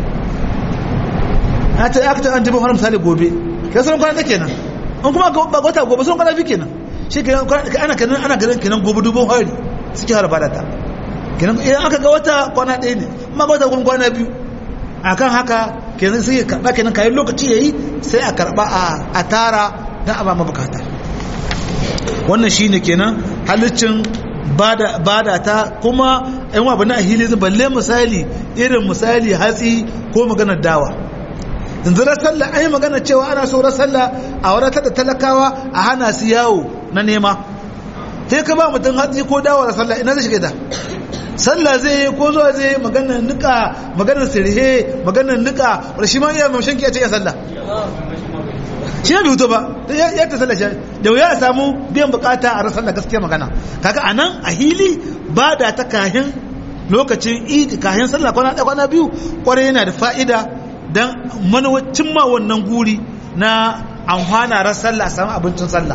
a ta aka an dibon hari misali gobe kenan sauran kwana da kenan an kuma ba wata gobe sauran kwana biyu kenan shi kenan ana kenan ana ganin kenan gobe dubon hari suke harba da ta kenan idan aka ga wata kwana ɗaya ne amma ga wata kuma kwana biyu akan haka kenan sai ya karba kenan kayan lokaci yayi sai a karba a tara dan a ba mabukata wannan shine kenan halicin bada bada ta kuma ɗan wa bana ahili balle misali irin misali hatsi ko maganar dawa yanzu da sallah ai magana cewa ana so ran sallah a wadatar da talakawa a hana su yawo na nema sai ka ba mutum hatsi ko dawa da sallah ina zai shiga da sallah zai ko zuwa zai maganar nika maganar sirhe maganar nika wanda shi ma iya mamshin ki a ce ya sallah shi ya bi hutu ba ya ta sallah da wuya a samu biyan bukata a ran sallah gaskiya magana kaga anan a hili ba da ta kahin lokacin idi kahin sallah kwana ɗaya kwana biyu kwarai yana da fa'ida dan manawacin ma wannan guri na amfana ran sallah a samu abincin sallah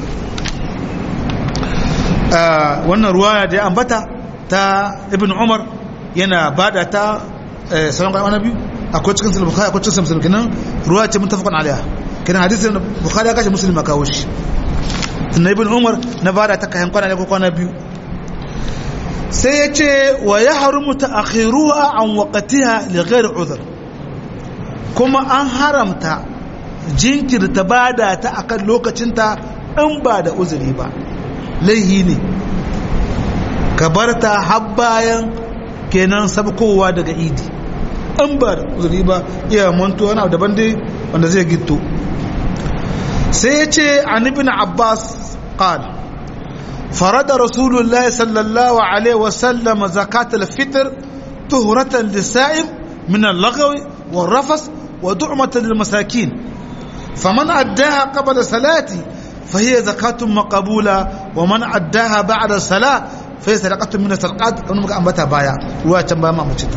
wannan ruwaya da ya ambata ta ibn umar yana bada ta sauran kwana biyu akwai cikin sahih bukhari akwai cikin muslim kenan ruwaya ce muttafaqun alaiha kenan hadisin bukhari ya kashe muslim aka kawo shi na ibn umar na bada ta kayan kwana ne ko kwana biyu sai ya ce wa yahrumu ta'khiruha an waqtiha li ghairi udhr kuma an haramta jinkirta bada ta akan lokacinta in ba da uzuri ba laihi ne ka bar ta har bayan kenan sabkowa daga idi an ba da uzuri ba iya manto wani abu daban dai wanda zai gitto sai ya ce an ibn abbas qala farada rasulullahi sallallahu alaihi wasallam zakat al-fitr tuhratan lis-sa'im min al-lagwi wal-rafas wa du'matan lil-masakin faman addaha qabla salati فهي زكاة مقبولة ومن أداها بعد الصلاة فهي صدقة من الصدقات كما muka ambata baya ruwa can baya ma mucita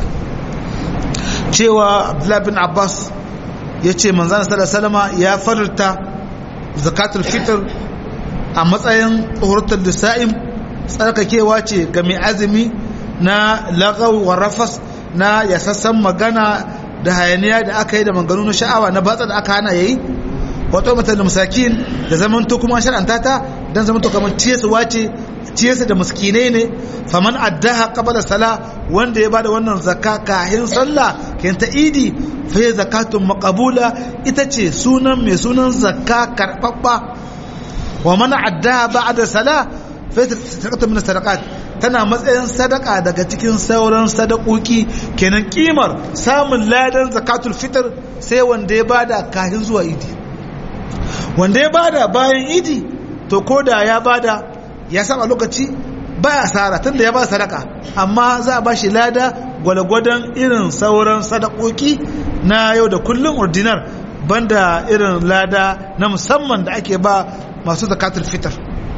cewa Abdullah bin Abbas yace manzon sallallahu alaihi wasallam ya farta zakatul fitr a matsayin tuhuratul lisa'im tsarkakewa ce ga mai azumi na lagaw wa rafas na yasassan magana da hayaniya da aka yi da maganganu na sha'awa na batsa da aka hana yayi wato matan masakin da zamanto kuma shar'anta ta dan zamanto kamar ciyarwa ce ciyarsa da miskinai ne faman addaha qabla sala wanda ya bada wannan zakka kahin sallah kayan ta idi fa ya zakatun maqbula ita ce sunan mai sunan zakka karbabba wa man addaha ba'da sala fa sadaqatu min sadaqat tana matsayin sadaka daga cikin sauran sadakoki kenan kimar samun ladan zakatul fitr sai wanda ya bada kahin zuwa idi wanda ya bada bayan idi to koda ya bada ya saba lokaci ba asara tunda ya ba sadaka amma za a bashi lada gwalgwadon irin sauran sadakoki na yau da kullum ordinar banda irin lada na musamman da ake ba masu zakatul fitr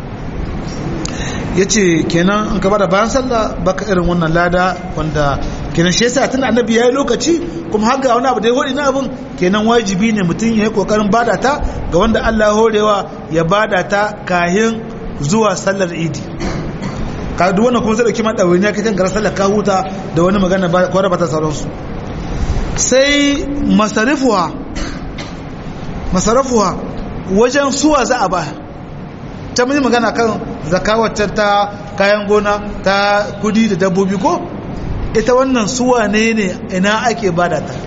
yace kenan an ka bada bayan sallah baka irin wannan lada wanda kenan shi yasa tunda annabi yayi lokaci kuma har ga wani abu da ya hodi na abun kenan wajibi ne mutum yayi kokarin bada ta ga wanda Allah ya horewa ya bada ta kahin zuwa sallar idi ka duk wannan kuma zai dauki ma dawainiya kai kan gar sallar ka huta da wani magana ba ko rabata sauransu sai masarifuwa masarifuwa wajen suwa za a ba ta mun magana kan zakawar ta kayan gona ta kudi da dabbobi ko ita wannan suwa ne ne ina ake bada ta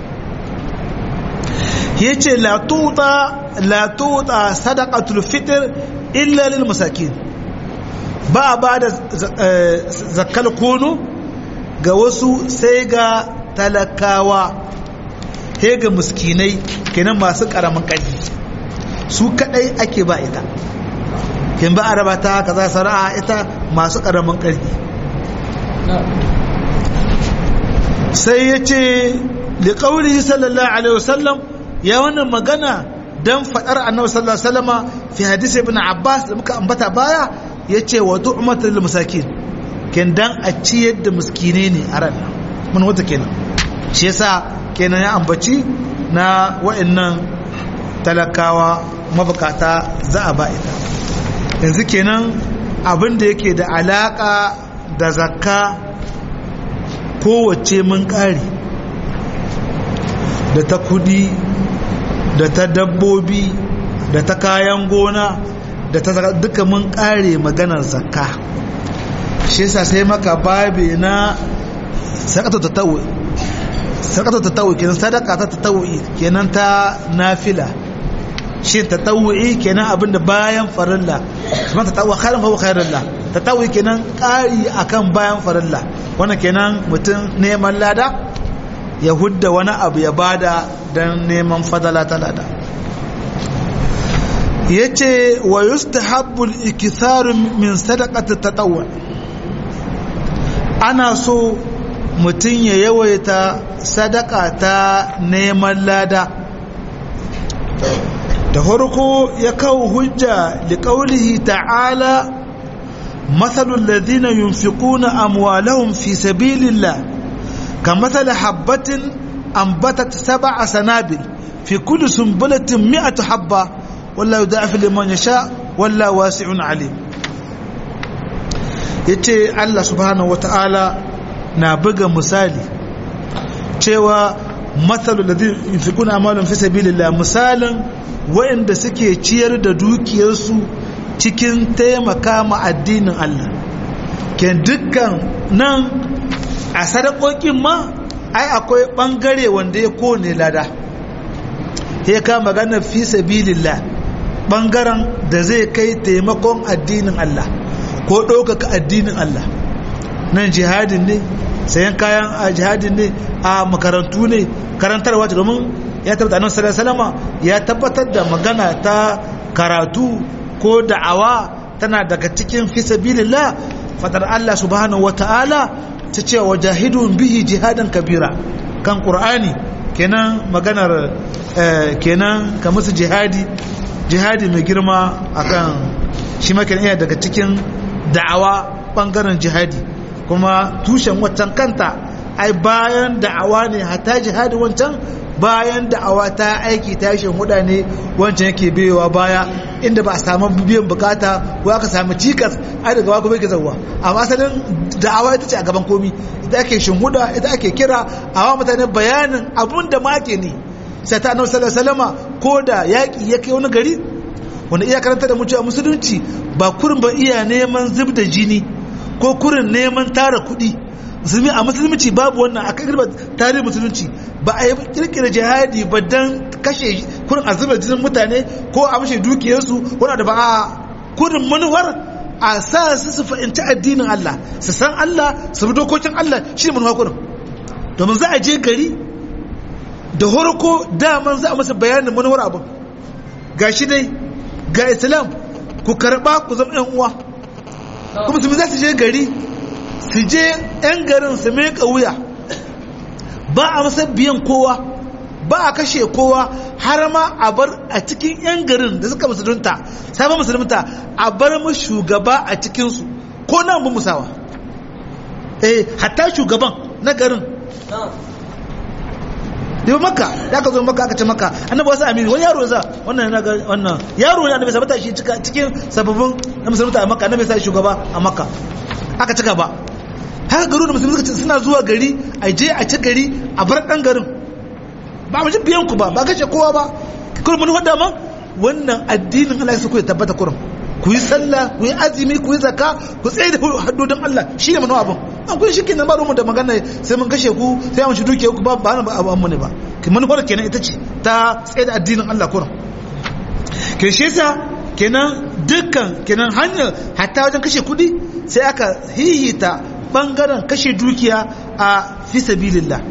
yace la tuta la tuta sadaqatul fitr illa lil masakin ba ba da zakkal kono ga wasu sai ga talakawa he ga miskinai kenan masu karamin ƙarfi su kadai ake ba ita kin ba araba ta kaza sara'a ita masu karamin ƙarfi sai yace li qawli sallallahu alaihi wasallam ya wannan magana dan fadar annabi sallallahu alaihi wasallama fi hadisi ibn abbas da muka ambata baya yace wa du'matul masakin ken dan a ciyar da miskine ne a ran mun wata kenan shi yasa kenan ya ambaci na wa'annan talakawa mabukata za a ba ita yanzu kenan abin da yake da alaka da zakka kowace mun kare da ta kudi da ta dabbobi da ta kayan gona da ta duka mun kare maganar zakka shi yasa sai maka babe na sadaka ta tawo sadaka ta tawo kenan sadaka ta tawo kenan ta nafila shi ta tawo kenan abinda bayan farilla kuma ta tawo khairan fa khairullah ta tawo kenan kari akan bayan farilla wannan kenan mutum neman lada ya hudda wani abu ya bada dan neman fadala ta lada yace wa yustahabbu al-ikthar min sadaqati tatawwu ana so mutum ya yawaita sadaka ta neman lada da farko ya kawo hujja da qaulihi ta'ala mathalul ladina yunfiquna amwalahum fi sabilillah kamathali habatin anbatat sab'a sanabil fi kulli sunbulatin mi'atu habba wallahu yudha'ifu liman yasha wallahu wasi'un alim yace Allah subhanahu wataala na buga misali cewa mathalul ladina yunfiquna amwalahum fi sabilillah misalin wayanda suke ciyar da dukiyarsu cikin taimaka ma addinin Allah ken dukkan nan a sadakokin ma ai akwai bangare wanda ya kone lada ya ka magana fi sabilillah bangaren da zai kai taimakon addinin Allah ko ɗaukaka addinin Allah nan jihadin ne sayan kayan a jihadin ne a makarantu ne karantarwa ce domin ya tabbata annabi sallallahu alaihi wasallam ya tabbatar da magana ta karatu ko da'awa tana daga cikin fi sabilillah fadar Allah subhanahu wataala ta ce wajahidun bihi jihadan kabira kan qur'ani kenan maganar kenan ka musu jihadi jihadi mai girma akan shi ma kenan daga cikin da'awa bangaren jihadi kuma tushen waccan kanta ai bayan da'awa ne hatta jihadi wancan bayan da'awa ta aiki tashin huda ne wancan yake biyowa baya inda ba a samu biyan bukata ko aka samu cikas ai daga wako bai zawa amma asalin da'awa ita ce a gaban komi ita ake shinhuda ita ake kira awa mutane bayanin abun da ma ke ne sai ta annabi sallallahu alaihi wasallama ko da yaki ya kai wani gari wanda iya karanta da mu cewa musulunci ba kurin ba iya neman zub da jini ko kurin neman tara kuɗi musulmi a musulunci babu wannan a kirkira tarihin musulunci ba a yi kirkira jihadi ba don kashe kurin a zuba jinin mutane ko a mashi dukiyarsu wani da ba a kurin manuwar a sa su su fahimci addinin Allah su san Allah su bi dokokin Allah shi ne manuwa kurin domin za a je gari da horko daman za a masa bayanin manuwar abin ga shi dai ga islam ku karba ku zama yan uwa kuma su za su je gari su je 'yan garin su meka wuya ba a masa biyan kowa ba a kashe kowa har ma a bar a cikin 'yan garin da suka musulunta sabon musulunta a bar mu shugaba a cikinsu ko na mu musawa eh hatta shugaban na garin yau maka ya ka zo maka aka ce maka annabi wasu amiri wani yaro za wannan na ga wannan yaro ne annabi sabata shi cikin sababbin na musulunta a maka annabi sai shugaba a maka aka ci gaba haka garu da musulmi suka suna zuwa gari a je a ci gari a bar dan garin ba mu ji biyan ku ba ba kace kowa ba kuma mun hada ma wannan addinin Allah ya so ku ya tabbata kurum ku yi sallah ku yi azumi ku yi zakka ku tsaye da haddodin Allah shi ne manawa abin an kun shi kenan ba mu da magana sai mun kashe ku sai mun shi duke ku ba ba abu amma ne ba ki manufar kenan ita ce ta tsaye da addinin Allah kurum ke shi yasa kenan dukkan kenan hanyar hatta wajen kashe kudi sai aka hihita bangaren kashe dukiya a fi sabilillah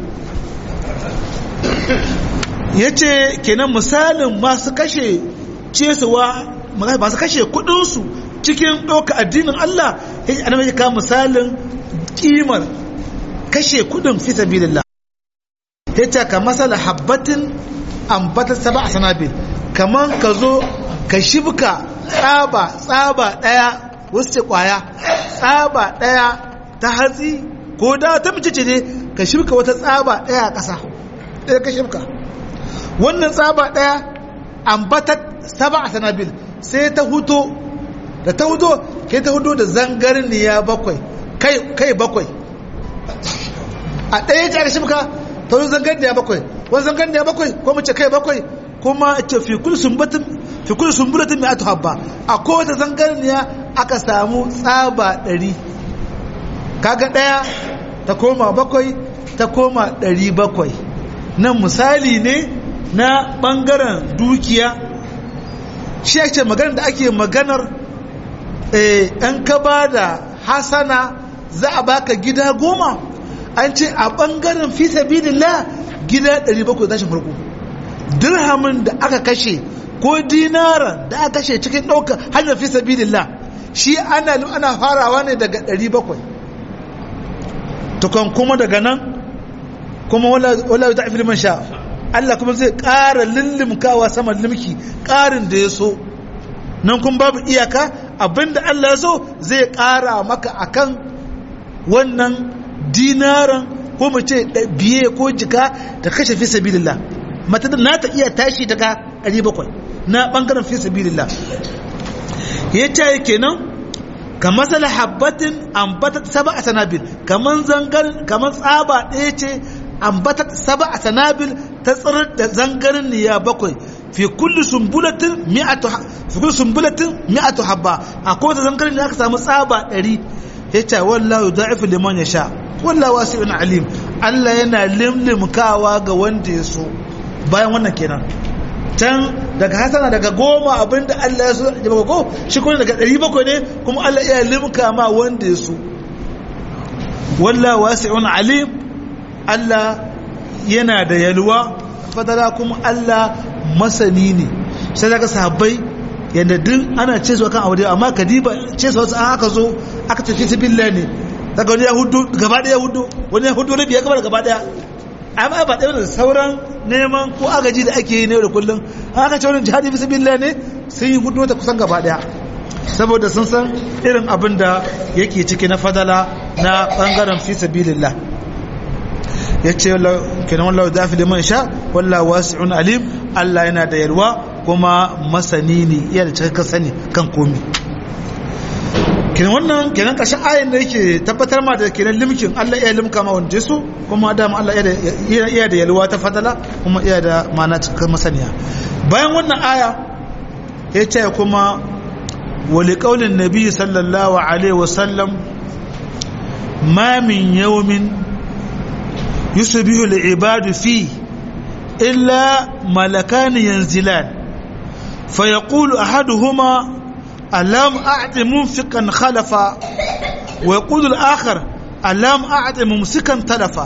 yace kenan misalin masu kashe cesuwa masu kashe kudinsu cikin ɗauka addinin Allah yace annabi ya kawo misalin kimar kashe kudin fi sabilillah yace ka masala habbatin ambata sab'a sanabil kaman ka zo ka shibka tsaba tsaba daya wasu ce kwaya tsaba daya ta hatsi ko da ta mace ce ne ka shibka wata tsaba ɗaya a ƙasa ɗaya ka shibka wannan tsaba ɗaya ambata saba a sanabil sai ta huto da ta huto ke ta huto da zangarniya bakwai kai bakwai a ɗaya ta aka shibka ta huto zangarniya bakwai wani zangarniya bakwai ko mace kai bakwai kuma ce fi kullu sumbulatin fi kullu sumbulatin mi'atu habba a kowace zangarniya aka samu tsaba ɗari kaga ɗaya ta koma bakwai ta koma ɗari bakwai nan misali ne na ɓangaren dukiya shi ake maganar da ake maganar ɗan ka ba da hasana za a baka gida goma an ce a ɓangaren fi sabilillah gida ɗari bakwai tashin farko dirhamin da aka kashe ko dinaran da aka kashe cikin ɗauka hanyar fi sabilillah shi ana ana farawa ne daga ɗari bakwai tukan kuma daga nan kuma wala ta fi man sha Allah kuma zai ƙara lullimkawa saman limki ƙarin da ya so nan kuma babu iyaka abinda Allah ya so zai ƙara maka akan wannan dinaran ko mu ce biye ko jika da kashe fi sabilillah mata na ta iya tashi daga ɗari bakwai na ɓangaren fi sabilillah ya ce kenan kamar sala habbatin ambatat saba a sanabil kamar zangarin kamar tsaba ɗaya ce ambatat saba a sanabil ta tsirar da zangarin niya bakwai fi kulli sumbulatin mi'atu fi kulli sumbulatin mi'atu habba a kowace zangarin da aka samu tsaba ɗari ya ce wallahu da'ifu liman yasha wallahu wasi'un alim Allah yana limlimkawa ga wanda ya so bayan wannan kenan can daga hasana daga goma abinda Allah ya so da bako ko shi kuma daga ɗari bakwai ne kuma Allah ya limka ma wanda ya so wallahu wasi'un alim Allah yana da yalwa fadala kuma Allah masani ne sai daga sahabbai yanda duk ana ce su kan aure amma kadiba ce su an aka zo aka tafi billahi ne daga wani yahudu gaba daya yahudu wani yahudu ne biya gaba gaba daya amma ba ɗaya da sauran neman ko agaji da ake yi ne da kullum haka ce wani jihadi bisa billah ne sun yi hudu ta kusan gaba ɗaya saboda sun san irin abin da yake ciki na fadala na ɓangaren fi sabilillah ya ce kenan wallahu dafi liman sha wallahu wasi'un alim Allah yana da yalwa kuma masani ne iya da cikakken sani kan komi kenan wannan kenan ƙarshen ayin da yake tabbatar ma da kenan limkin Allah iya limka ma wanda su kuma dama Allah iya da yalwa ta fadala kuma iya da mana cikin masaniya bayan wannan aya ya ce kuma wali qaulin nabi sallallahu alaihi wasallam ma min yawmin yusbihu al-ibadu fi illa malakan yanzilan فيقول أحدهما ألم أعط منفقا خلفا ويقول الآخر ألم أعط ممسكا تلفا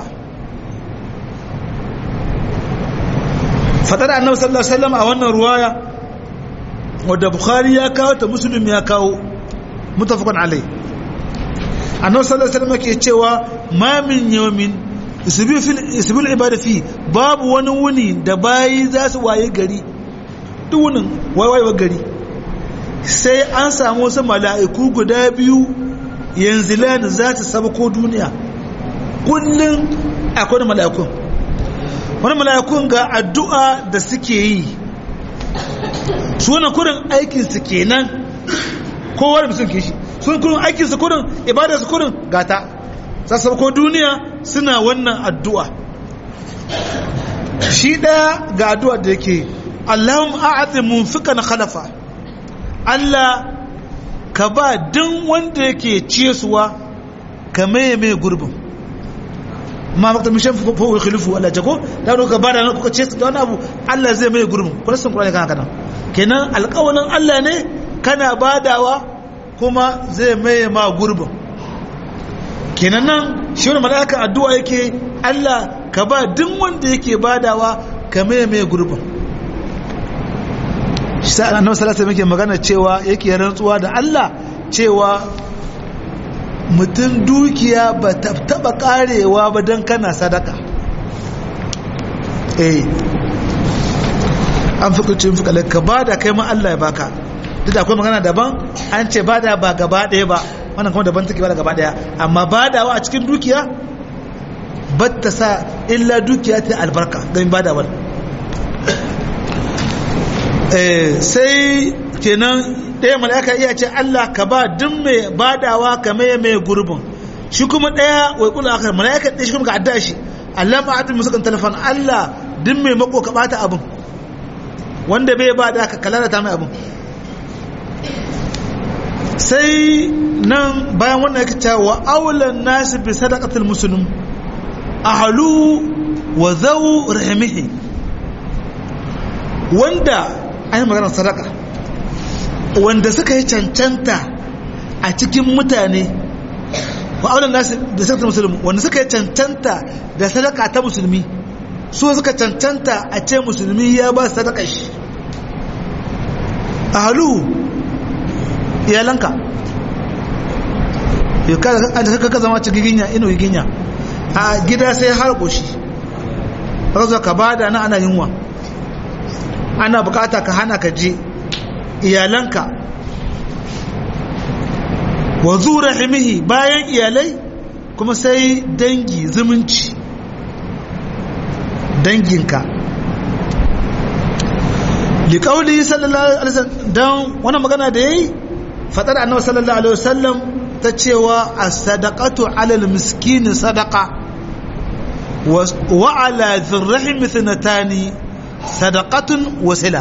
فترى النبي صلى الله عليه وسلم أولنا رواية ودى بخاري يكاو تمسلم يكاو متفق عليه النبي صلى الله عليه وسلم يقول ما من يوم يسبيل العبادة فيه باب ونوني دباي ذات واي غري dunin waiwaiwa gari sai an samu wasu mala'iku guda biyu yanzu lani za ta saba ko duniya kullum akwai da mala'ikun wani mala'ikun ga addu'a da suke yi su wani kurin aikinsu kenan kowa da musulun ke shi sun kurin aikinsu kurin ibadarsu kurin gata za su saba ko duniya suna wannan addu'a shi ɗaya ga addu'a da yake Allahum a'ati munfiqan khalafa Allah ka ba din wanda yake ciyesuwa ka maye mai gurbin ma bakta mishan fa fa khalifu Allah jago da ka ba da kuka ciyesu da wani abu Allah zai maye gurbin kuma sun Qur'ani kana kana kenan alƙawarin Allah ne kana badawa kuma zai maye ma gurbin kenan nan shi wannan malaka addu'a yake Allah ka ba din wanda yake badawa ka maye mai gurbin sai annabi sallallahu alaihi wasallam magana cewa yake rantsuwa da Allah cewa mutum dukiya ba ta taba karewa ba dan kana sadaka eh an fuka cin fuka ka bada kai ma Allah ya baka duk akwai magana daban an ce bada ba gaba ɗaya ba wannan kuma daban take ba da gaba daya amma badawa a cikin dukiya batta sa illa dukiya ta albarka don badawa eh sai kenan ɗaya mala'ika iya ce Allah ka ba duk mai badawa ka mai mai gurbin shi kuma ɗaya wai kula akar mala'ika ɗaya shi kuma ka adda shi Allah ma adin musu kan telefon Allah duk mai mako ka bata abin wanda bai ba da ka kalalata mai abin sai nan bayan wannan yake cewa wa aulan nasi bi sadaqatil muslim ahlu wa zawu rahimihi wanda ai magana sadaka wanda suka yi cancanta a cikin mutane wa aulan nasi bi sadaqatil muslim wanda suka yi cancanta da sadaka ta musulmi su suka cancanta a ce musulmi ya ba sadaka shi ahlu iyalanka yau kada ka zama cikin ginya ino ginya a gida sai har goshi razo ka bada na ana yunwa ana bukata ka hana ka je iyalanka wa zu rahimihi bayan iyalai kuma sai dangi zumunci danginka liƙauli sallallahu alaihi wasallam don wannan magana da yayi fadar annabi sallallahu alaihi wasallam ta cewa as-sadaqatu 'ala al-miskin sadaqa wa 'ala dhir-rahim thnatani sadaqatun wa sila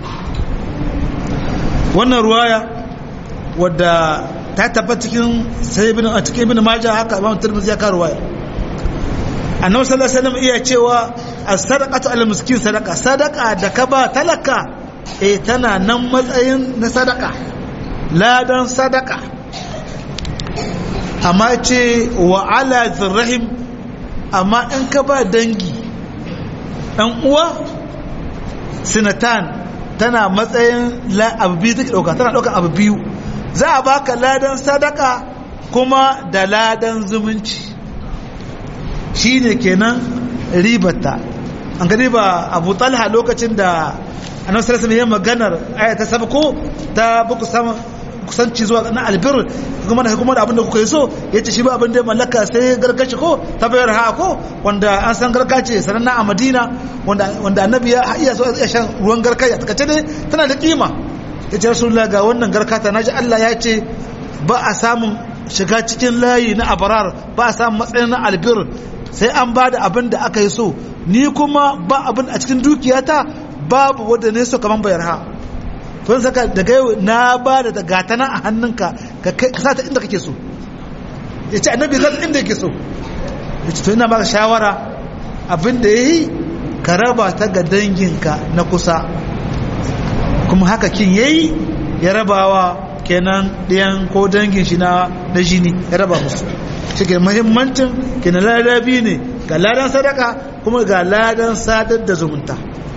wannan ruwaya wadda ta tabbata cikin sai ibn a cikin ibn majah haka imam tirmidhi ya ka ruwaya annabi sallallahu alaihi wasallam iya cewa as-sadaqatu 'ala al-miskin sadaqa sadaqa da ka ba talaka eh tana nan matsayin na sadaqa ladan sadaka amma ce wa 'ala dhir-rahim amma in ka ba dangi dan uwa sinatan tana matsayin la abu biyu take dauka tana dauka abu biyu za a baka ladan sadaka kuma da ladan zumunci shine kenan ribata an gani ba Abu Talha lokacin da annabi sallallahu alaihi wasallam ya maganar aya ta sabko ta buku sama kusanci zuwa na albir kuma da kuma da abin da kuka yi so yace shi ba abin da mallaka sai gargashi ko ta bayar ha ko wanda an san gargace sananna a Madina wanda wanda annabi ya iya so ya shan ruwan garkaya take ne tana da kima yace rasulullah ga wannan garkata naji Allah ya ce ba a samun shiga cikin layi na abrar ba a samun matsayin na albir sai an bada abin da aka yi so ni kuma ba abin a cikin dukiyata babu wanda ne so kaman bayar ha tun saka daga yau na ba da gatana a hannunka ka sa ta inda kake so ya ce annabi zai inda yake so ya ce to ina baka shawara abinda ya yi ka raba ta ga danginka na kusa kuma haka kin ya yi ya rabawa kenan ɗayan ko dangin shi na jini ya raba musu shi ke muhimmancin kenan ladabi ne ga ladan sadaka kuma ga ladan sadar da zumunta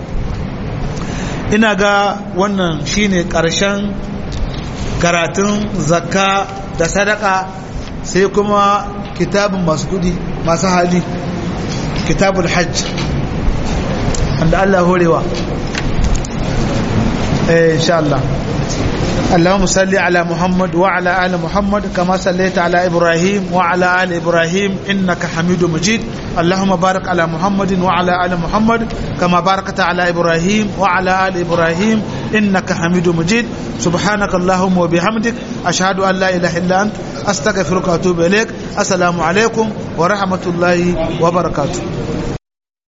ina ga wannan shine karshen karatun zakka da sadaka sai kuma kitabun masu kudi masu hali kitabul hajj wanda Allah horewa eh insha Allah اللهم صل على محمد وعلى آل محمد كما صليت على إبراهيم وعلى آل إبراهيم إنك حميد مجيد اللهم بارك على محمد وعلى آل محمد كما باركت على إبراهيم وعلى آل إبراهيم إنك حميد مجيد سبحانك اللهم وبحمدك أشهد أن لا إله إلا أنت أستغفرك وأتوب إليك السلام عليكم ورحمة الله وبركاته